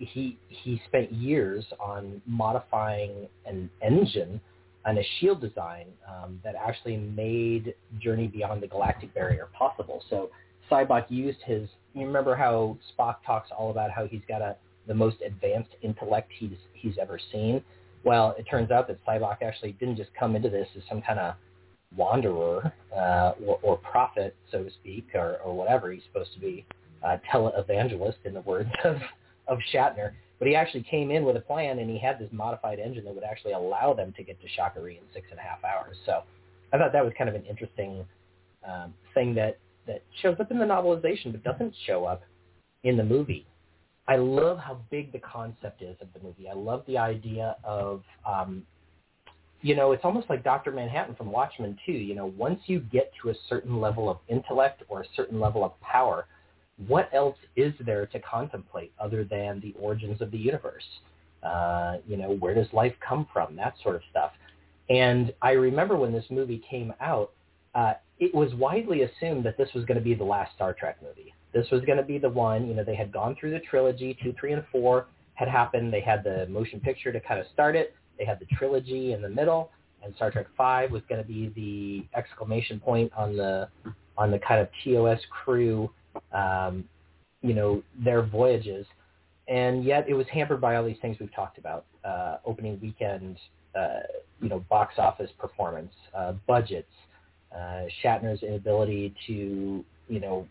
he he spent years on modifying an engine and a shield design um, that actually made Journey Beyond the Galactic Barrier possible. So Sybok used his, you remember how Spock talks all about how he's got a the most advanced intellect he's he's ever seen? Well, it turns out that Sybok actually didn't just come into this as some kind of wanderer uh, or, or prophet, so to speak, or, or whatever he's supposed to be, uh, televangelist in the words of, of Shatner. But he actually came in with a plan, and he had this modified engine that would actually allow them to get to Shakari in six and a half hours. So I thought that was kind of an interesting um, thing that, that shows up in the novelization but doesn't show up in the movie. I love how big the concept is of the movie. I love the idea of, um, you know, it's almost like Doctor Manhattan from Watchmen too. You know, once you get to a certain level of intellect or a certain level of power, what else is there to contemplate other than the origins of the universe? Uh, you know, where does life come from? That sort of stuff. And I remember when this movie came out, uh, it was widely assumed that this was going to be the last Star Trek movie. This was going to be the one, you know, they had gone through the trilogy, two, three, and four had happened. They had the motion picture to kind of start it. They had the trilogy in the middle, and Star Trek five was going to be the exclamation point on the on the kind of T O S crew, um, you know, their voyages. And yet it was hampered by all these things we've talked about, uh, opening weekend, uh, you know, box office performance, uh, budgets, uh, Shatner's inability to, you know,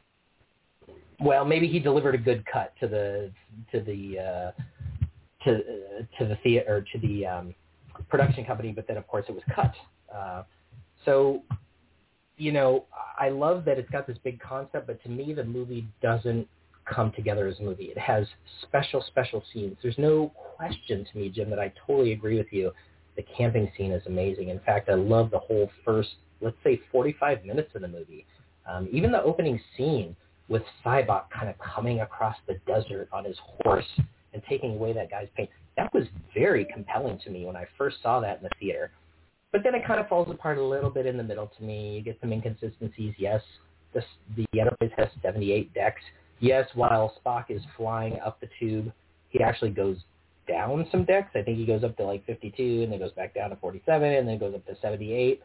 well, maybe he delivered a good cut to the to the uh, to uh, to the theater or to the um, production company, but then of course it was cut. Uh, so, you know, I love that it's got this big concept, but to me the movie doesn't come together as a movie. It has special special scenes. There's no question to me, Jim, that I totally agree with you. The camping scene is amazing. In fact, I love the whole first, let's say, forty-five minutes of the movie. Um, even the opening scene with Sybok kind of coming across the desert on his horse and taking away that guy's pain. That was very compelling to me when I first saw that in the theater. But then it kind of falls apart a little bit in the middle to me. You get some inconsistencies. Yes, this, the Enterprise has seventy-eight decks. Yes, while Spock is flying up the tube, he actually goes down some decks. I think he goes up to like fifty-two and then goes back down to forty-seven and then goes up to seventy-eight.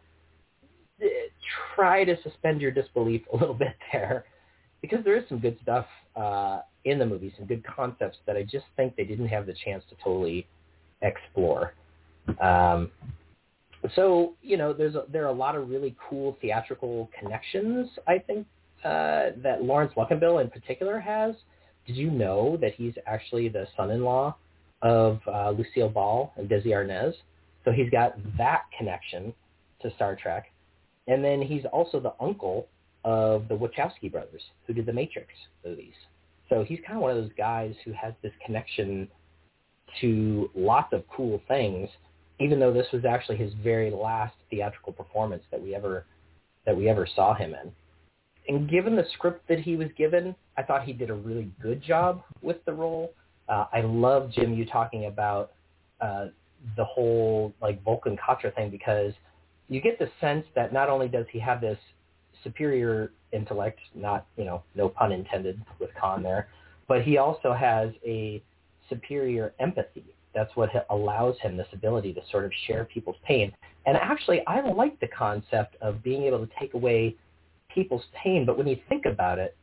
Try to suspend your disbelief a little bit there, because there is some good stuff uh, in the movie, some good concepts that I just think they didn't have the chance to totally explore. Um, so, you know, there's a, there are a lot of really cool theatrical connections, I think, uh, that Lawrence Luckinbill in particular has. Did you know that he's actually the son-in-law of uh, Lucille Ball and Desi Arnaz? So he's got that connection to Star Trek. And then he's also the uncle of the Wachowski brothers, who did the Matrix movies. So he's kind of one of those guys who has this connection to lots of cool things, even though this was actually his very last theatrical performance that we ever that we ever saw him in. And given the script that he was given, I thought he did a really good job with the role. Uh, I love, Jim, you talking about uh, the whole like Vulcan Katra thing, because you get the sense that not only does he have this superior intellect, not, you know, no pun intended with Khan there, but he also has a superior empathy. That's what allows him this ability to sort of share people's pain. And actually, I like the concept of being able to take away people's pain, but when you think about it,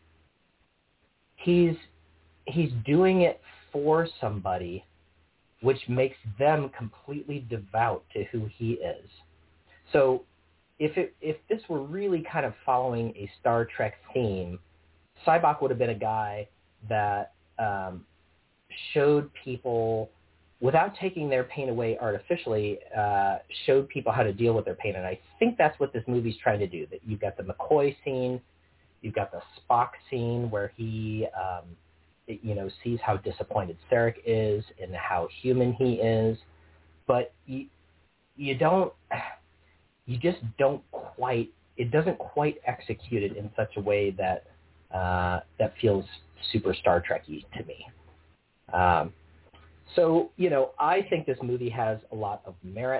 he's he's doing it for somebody, which makes them completely devout to who he is. So if it, if this were really kind of following a Star Trek theme, Sybok would have been a guy that um, showed people, without taking their pain away artificially, uh, showed people how to deal with their pain. And I think that's what this movie's trying to do. That you've got the McCoy scene, you've got the Spock scene where he, um, it, you know, sees how disappointed Sarek is and how human he is, but you, you don't. You just don't quite, it doesn't quite execute it in such a way that uh, that feels super Star Trek-y to me. Um, so, you know, I think this movie has a lot of merit.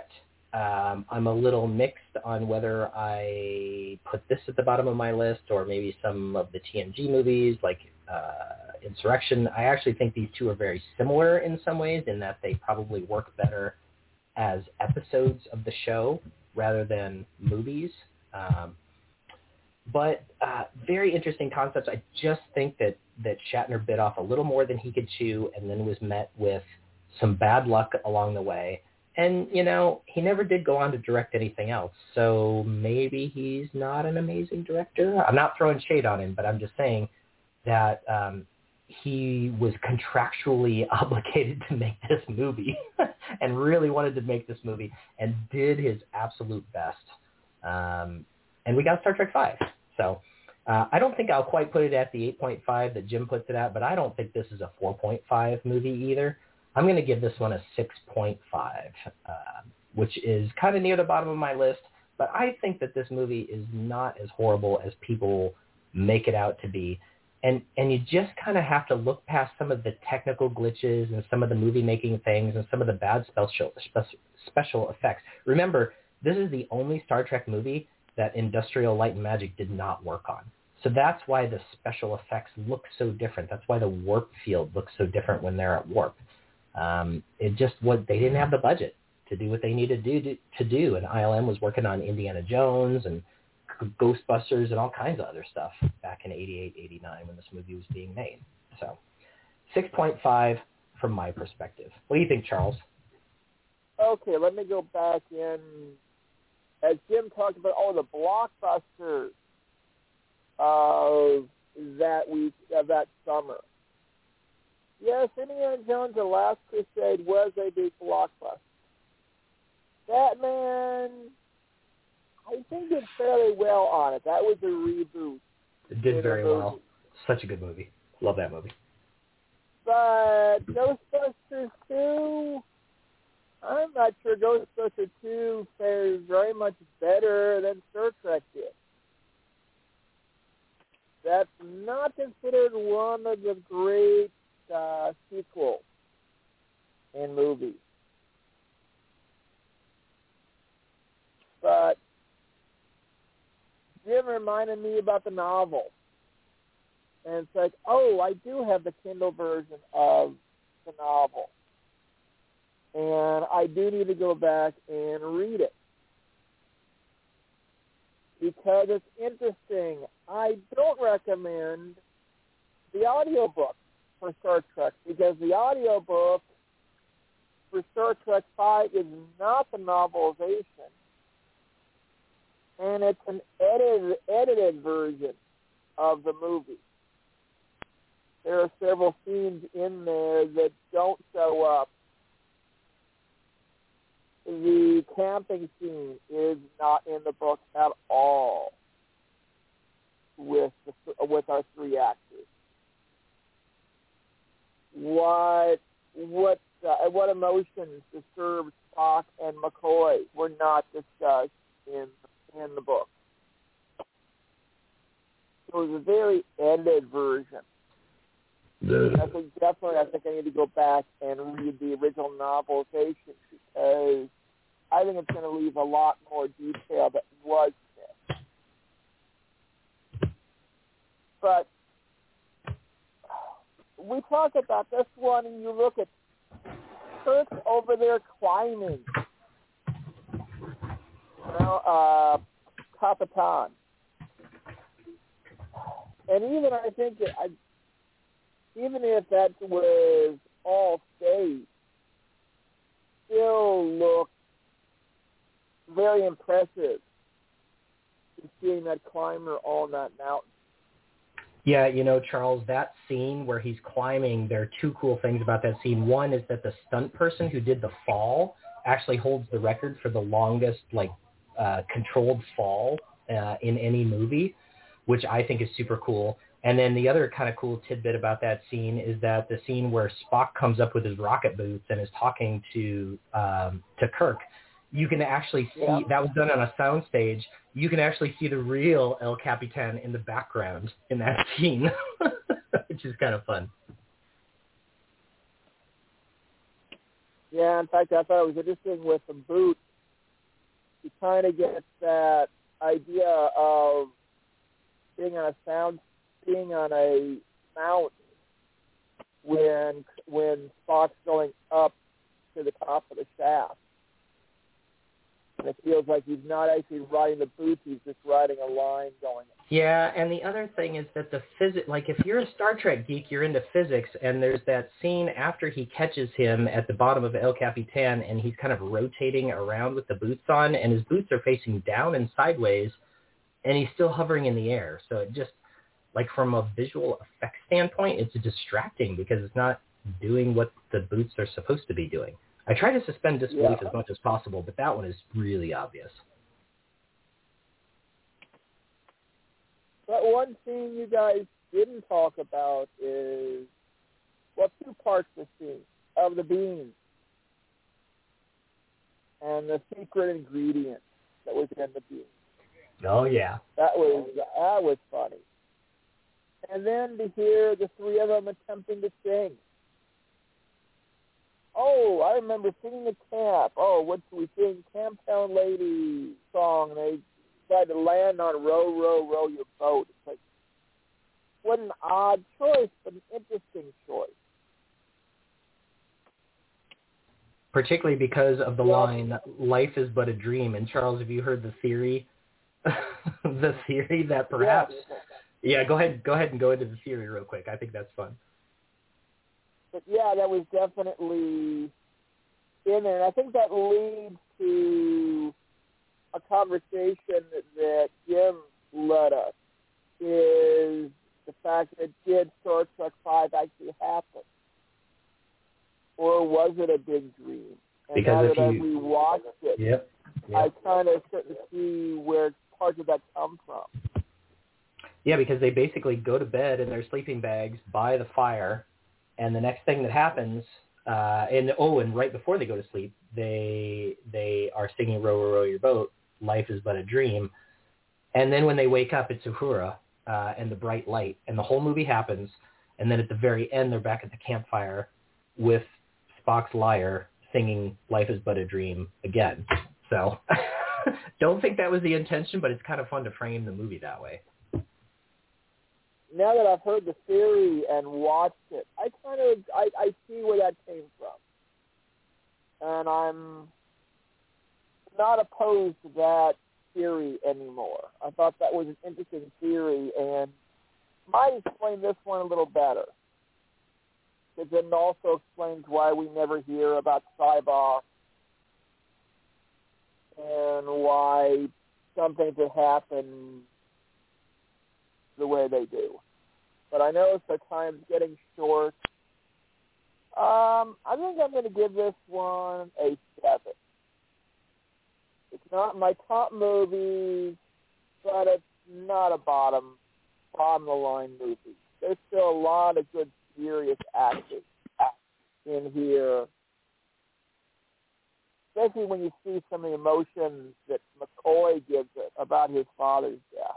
Um, I'm a little mixed on whether I put this at the bottom of my list or maybe some of the T N G movies like uh, Insurrection. I actually think these two are very similar in some ways in that they probably work better as episodes of the show rather than movies. Um, but uh, very interesting concepts. I just think that, that Shatner bit off a little more than he could chew and then was met with some bad luck along the way. And, you know, he never did go on to direct anything else. So maybe he's not an amazing director. I'm not throwing shade on him, but I'm just saying that um, he was contractually obligated to make this movie and really wanted to make this movie and did his absolute best. Um, and we got Star Trek five. So uh, I don't think I'll quite put it at the eight point five that Jim puts it at, but I don't think this is a four point five movie either. I'm going to give this one a six point five, uh, which is kind of near the bottom of my list. But I think that this movie is not as horrible as people make it out to be. And and you just kind of have to look past some of the technical glitches and some of the movie-making things and some of the bad special, special effects. Remember, this is the only Star Trek movie that Industrial Light and Magic did not work on. So that's why the special effects look so different. That's why the warp field looks so different when they're at warp. Um, it just what they didn't have the budget to do what they needed to do, to do. And I L M was working on Indiana Jones and Ghostbusters and all kinds of other stuff back in eighty-eight, eighty-nine when this movie was being made. So six point five from my perspective. What do you think, Charles? Okay, let me go back in. As Jim talked about, oh, the blockbusters of that week, of that summer. Yes, Indiana Jones: The Last Crusade was a big blockbuster. Batman, I think did fairly well on it. That was a reboot. It did very well. Such a good movie. Love that movie. But Ghostbusters two, I'm not sure Ghostbusters two fares very much better than Star Trek did. That's not considered one of the great uh, sequels in movies. But Jim reminded me about the novel. And it's like, oh, I do have the Kindle version of the novel. And I do need to go back and read it. Because it's interesting. I don't recommend the audiobook for Star Trek because the audiobook for Star Trek five is not the novelization. And it's an edited, edited version of the movie. There are several scenes in there that don't show up. The camping scene is not in the book at all with the, with our three actors. What what uh, what emotions disturbed Spock and McCoy were not discussed in in the book. It was a very edited version. The... I think definitely I think I need to go back and read the original novelization because I think it's going to leave a lot more detail that was missed. But we talk about this one, and you look at Kirk over there climbing. You know, uh, Capitan. And even I think that I, even if that was all stage, still looked very impressive seeing that climber on that mountain. Yeah, you know, Charles, that scene where he's climbing, there are two cool things about that scene. One is that the stunt person who did the fall actually holds the record for the longest, like, uh, controlled fall uh, in any movie, which I think is super cool. And then the other kind of cool tidbit about that scene is that the scene where Spock comes up with his rocket boots and is talking to um, to Kirk, you can actually see, yeah. That was done on a soundstage, you can actually see the real El Capitan in the background in that scene, which is kind of fun. Yeah, in fact, I thought it was interesting with the boots. you kind of get that idea of being on a sound, being on a mountain when when Spock's going up to the top of the shaft. And it feels like he's not actually riding the boots, he's just riding a line going up. Yeah, and the other thing is that the physics, like if you're a Star Trek geek, you're into physics, and there's that scene after he catches him at the bottom of El Capitan, and he's kind of rotating around with the boots on, and his boots are facing down and sideways, and he's still hovering in the air. So it just, like from a visual effects standpoint, it's distracting because it's not doing what the boots are supposed to be doing. I try to suspend disbelief Yeah. as much as possible, but that one is really obvious. But one thing you guys didn't talk about is, well, two parts of the scene, of the beans, and the secret ingredient that was in the beans. Oh, yeah. That was, that was funny. And then to hear the three of them attempting to sing. Oh, I remember singing at camp. Oh, what should we sing? Camptown Lady song. And they tried to land on row, row, row your boat. It's like, what an odd choice, but an interesting choice. Particularly because of the Yeah. line, life is but a dream. And Charles, have you heard the theory? the theory that perhaps... Yeah. yeah, go ahead Go ahead and go into the theory real quick. I think that's fun. But yeah, that was definitely in there. And I think that leads to a conversation that, that Jim led us, is the fact that did Star Trek five actually happen? Or was it a big dream? And Because now if that you, we watched it, yep, yep. I kind of start to see where parts of that come from. Yeah, because they basically go to bed in their sleeping bags by the fire, and the next thing that happens, uh, and oh, and right before they go to sleep, they they are singing "Row, row, row your boat." Life is but a dream, and then when they wake up, it's Uhura uh, and the bright light, and the whole movie happens, and then at the very end, they're back at the campfire with Spock's lyre singing "Life is but a dream" again. So, don't think that was the intention, but it's kind of fun to frame the movie that way. Now that I've heard the theory and watched it, I kind of I, I see where that came from, and I'm not opposed to that theory anymore. I thought that was an interesting theory, and might explain this one a little better, because it also explains why we never hear about Cybok and why some things have happened the way they do. But I know the time's getting short. Um, I think I'm going to give this one a seven. It's not my top movie, but it's not a bottom, bottom of the line movie. There's still a lot of good, serious acting in here, especially when you see some of the emotions that McCoy gives it about his father's death.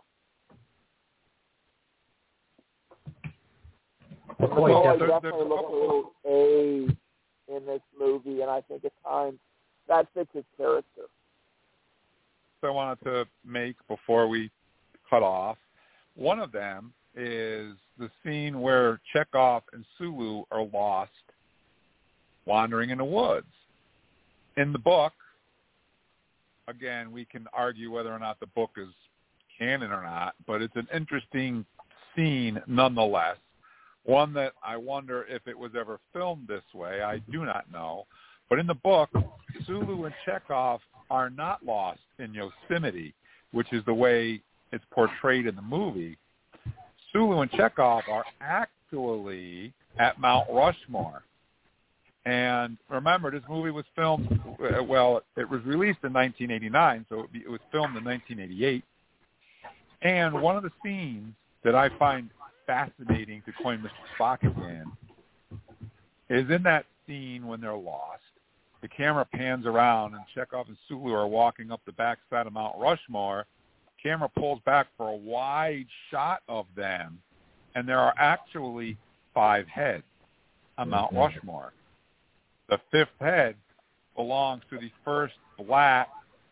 McCoy McCoy definitely, definitely looks a little aged in this movie, and I think at times that fits his character. I wanted to make before we cut off. One of them is the scene where Chekhov and Sulu are lost wandering in the woods. In the book, again, we can argue whether or not the book is canon or not, but it's an interesting scene nonetheless. One that I wonder if it was ever filmed this way. I do not know. But in the book, Sulu and Chekhov are not lost in Yosemite, which is the way it's portrayed in the movie. Sulu and Chekhov are actually at Mount Rushmore. And remember, this movie was filmed, well, it was released in nineteen eighty-nine, so it was filmed in nineteen eighty-eight. And one of the scenes that I find fascinating, to coin Mister Spock again, is in that scene when they're lost. The camera pans around, and Chekhov and Sulu are walking up the backside of Mount Rushmore. Camera pulls back for a wide shot of them, and there are actually five heads on Mount Rushmore. The fifth head belongs to the first black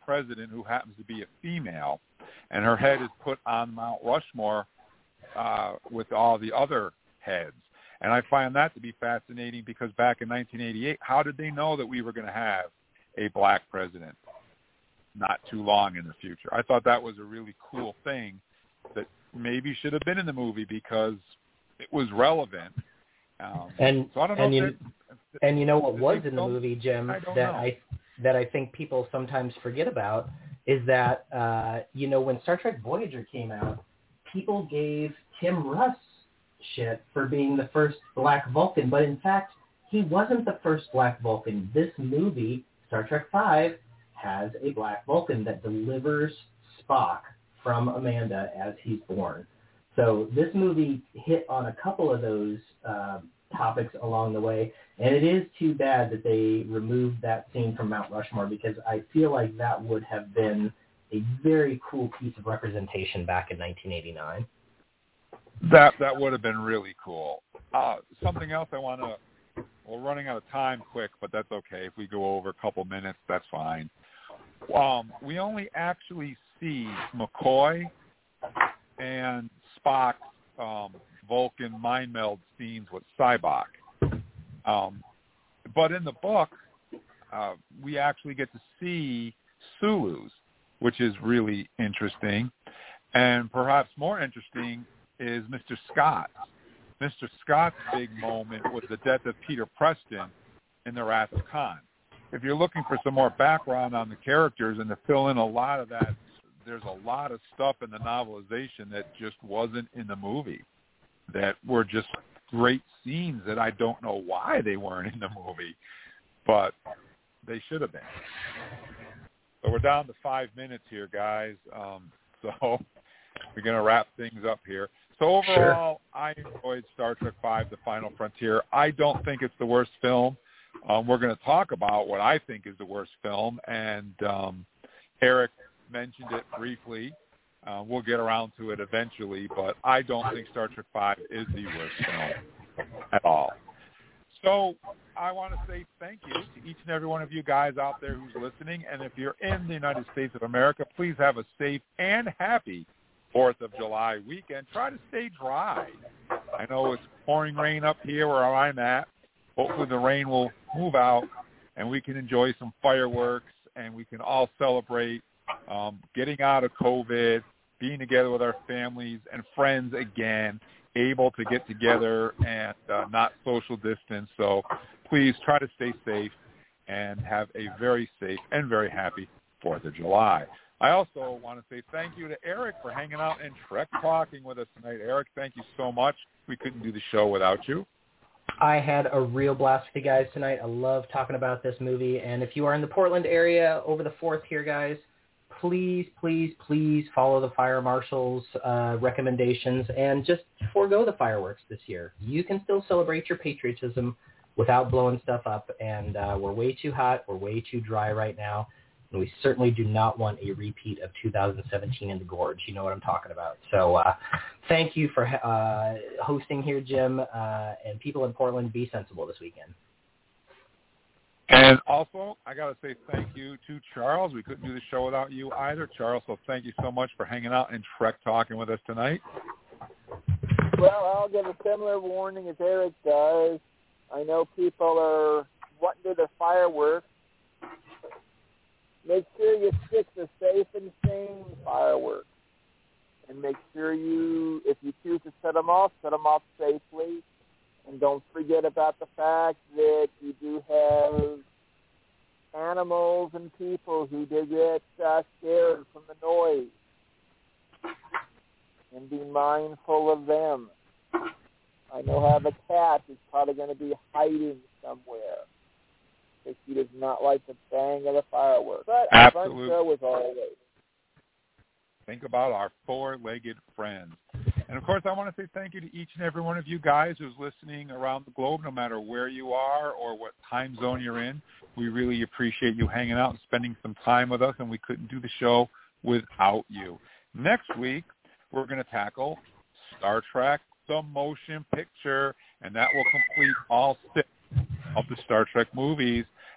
president who happens to be a female, and her head is put on Mount Rushmore uh, with all the other heads. And I find that to be fascinating because back in nineteen eighty-eight, how did they know that we were going to have a black president not too long in the future? I thought that was a really cool thing that maybe should have been in the movie because it was relevant. Um, and so I don't know and, if you, and you know what was in the film? movie, Jim, I that know. I that I think people sometimes forget about is that, uh, you know, when Star Trek Voyager came out, people gave Tim Russ shit for being the first Black Vulcan, but in fact, he wasn't the first Black Vulcan. This movie, Star Trek five, has a Black Vulcan that delivers Spock from Amanda as he's born. So this movie hit on a couple of those uh, topics along the way, and it is too bad that they removed that scene from Mount Rushmore because I feel like that would have been a very cool piece of representation back in nineteen eighty-nine. That that would have been really cool. Uh, something else I want to, we're running out of time quick, but that's okay. If we go over a couple minutes, that's fine. Um, we only actually see McCoy and Spock um, Vulcan mind meld scenes with Sybok. Um, but in the book, uh, we actually get to see Sulu's, which is really interesting. And perhaps more interesting is Mister Scott. Mister Scott's big moment was the death of Peter Preston in The Wrath of Khan. If you're looking for some more background on the characters and to fill in a lot of that, there's a lot of stuff in the novelization that just wasn't in the movie, that were just great scenes that I don't know why they weren't in the movie, but they should have been. So we're down to five minutes here, guys. Um, so we're going to wrap things up here. So overall, sure. I enjoyed Star Trek five, The Final Frontier. I don't think it's the worst film. Um, we're going to talk about what I think is the worst film, and um, Eric mentioned it briefly. Uh, we'll get around to it eventually, but I don't think Star Trek five is the worst film at all. So I want to say thank you to each and every one of you guys out there who's listening, and if you're in the United States of America, please have a safe and happy fourth of July weekend. Try to stay dry. I know it's pouring rain up here where I'm at. Hopefully the rain will move out and we can enjoy some fireworks and we can all celebrate um, getting out of COVID, being together with our families and friends again, able to get together and uh, not social distance. So please try to stay safe and have a very safe and very happy fourth of July. I also want to say thank you to Eric for hanging out and Trek Talking with us tonight. Eric, thank you so much. We couldn't do the show without you. I had a real blast with you guys tonight. I love talking about this movie. And if you are in the Portland area over the fourth here, guys, please, please, please follow the fire marshal's uh, recommendations and just forego the fireworks this year. You can still celebrate your patriotism without blowing stuff up. And uh, we're way too hot. We're way too dry right now. And we certainly do not want a repeat of two thousand seventeen in the Gorge. You know what I'm talking about. So uh, thank you for uh, hosting here, Jim. Uh, and people in Portland, be sensible this weekend. And also, I got to say thank you to Charles. We couldn't do the show without you either, Charles. So thank you so much for hanging out and Trek Talking with us tonight. Well, I'll give a similar warning as Eric does. I know people are wanting to do the fireworks. Make sure you stick to safe and sane fireworks. And make sure you, if you choose to set them off, set them off safely. And don't forget about the fact that you do have animals and people who do get uh, scared from the noise. And be mindful of them. I know I have a cat who's probably going to be hiding somewhere, because he does not like the bang of the fireworks. But absolutely. A fun show as always. Think about our four-legged friends. And, of course, I want to say thank you to each and every one of you guys who's listening around the globe, no matter where you are or what time zone you're in. We really appreciate you hanging out and spending some time with us, and we couldn't do the show without you. Next week, we're going to tackle Star Trek, the motion picture, and that will complete all six of the Star Trek movies.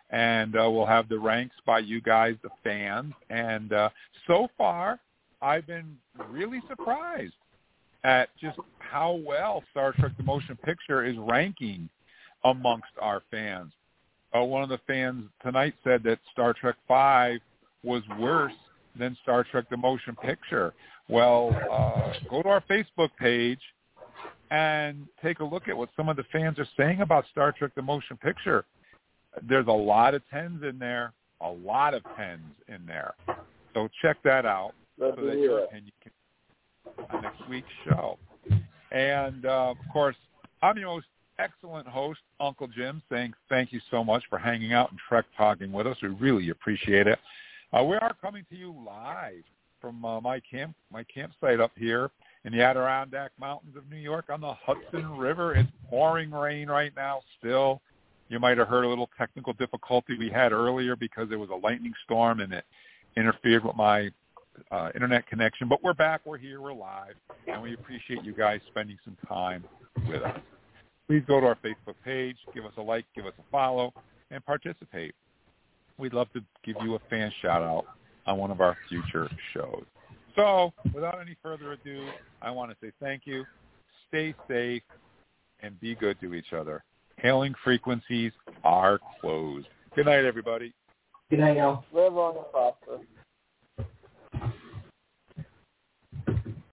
and uh, we'll have the ranks by you guys, the fans. And uh, so far, I've been really surprised at just how well Star Trek The Motion Picture is ranking amongst our fans. Uh, one of the fans tonight said that Star Trek five was worse than Star Trek The Motion Picture. Well, uh, go to our Facebook page and take a look at what some of the fans are saying about Star Trek The Motion Picture. There's a lot of tens in there, a lot of tens in there. So check that out so that your opinion can on next week's show. And, uh, of course, I'm your most excellent host, Uncle Jim, saying thank you so much for hanging out and Trek talking with us. We really appreciate it. Uh, we are coming to you live from uh, my camp, my campsite up here in the Adirondack Mountains of New York on the Hudson River. It's pouring rain right now still. You might have heard a little technical difficulty we had earlier because there was a lightning storm and it interfered with my uh, internet connection. But we're back, we're here, we're live, and we appreciate you guys spending some time with us. Please go to our Facebook page, give us a like, give us a follow, and participate. We'd love to give you a fan shout-out on one of our future shows. So, without any further ado, I want to say thank you, stay safe, and be good to each other. Hailing frequencies are closed. Good night, everybody. Good night, y'all. Live long and prosper.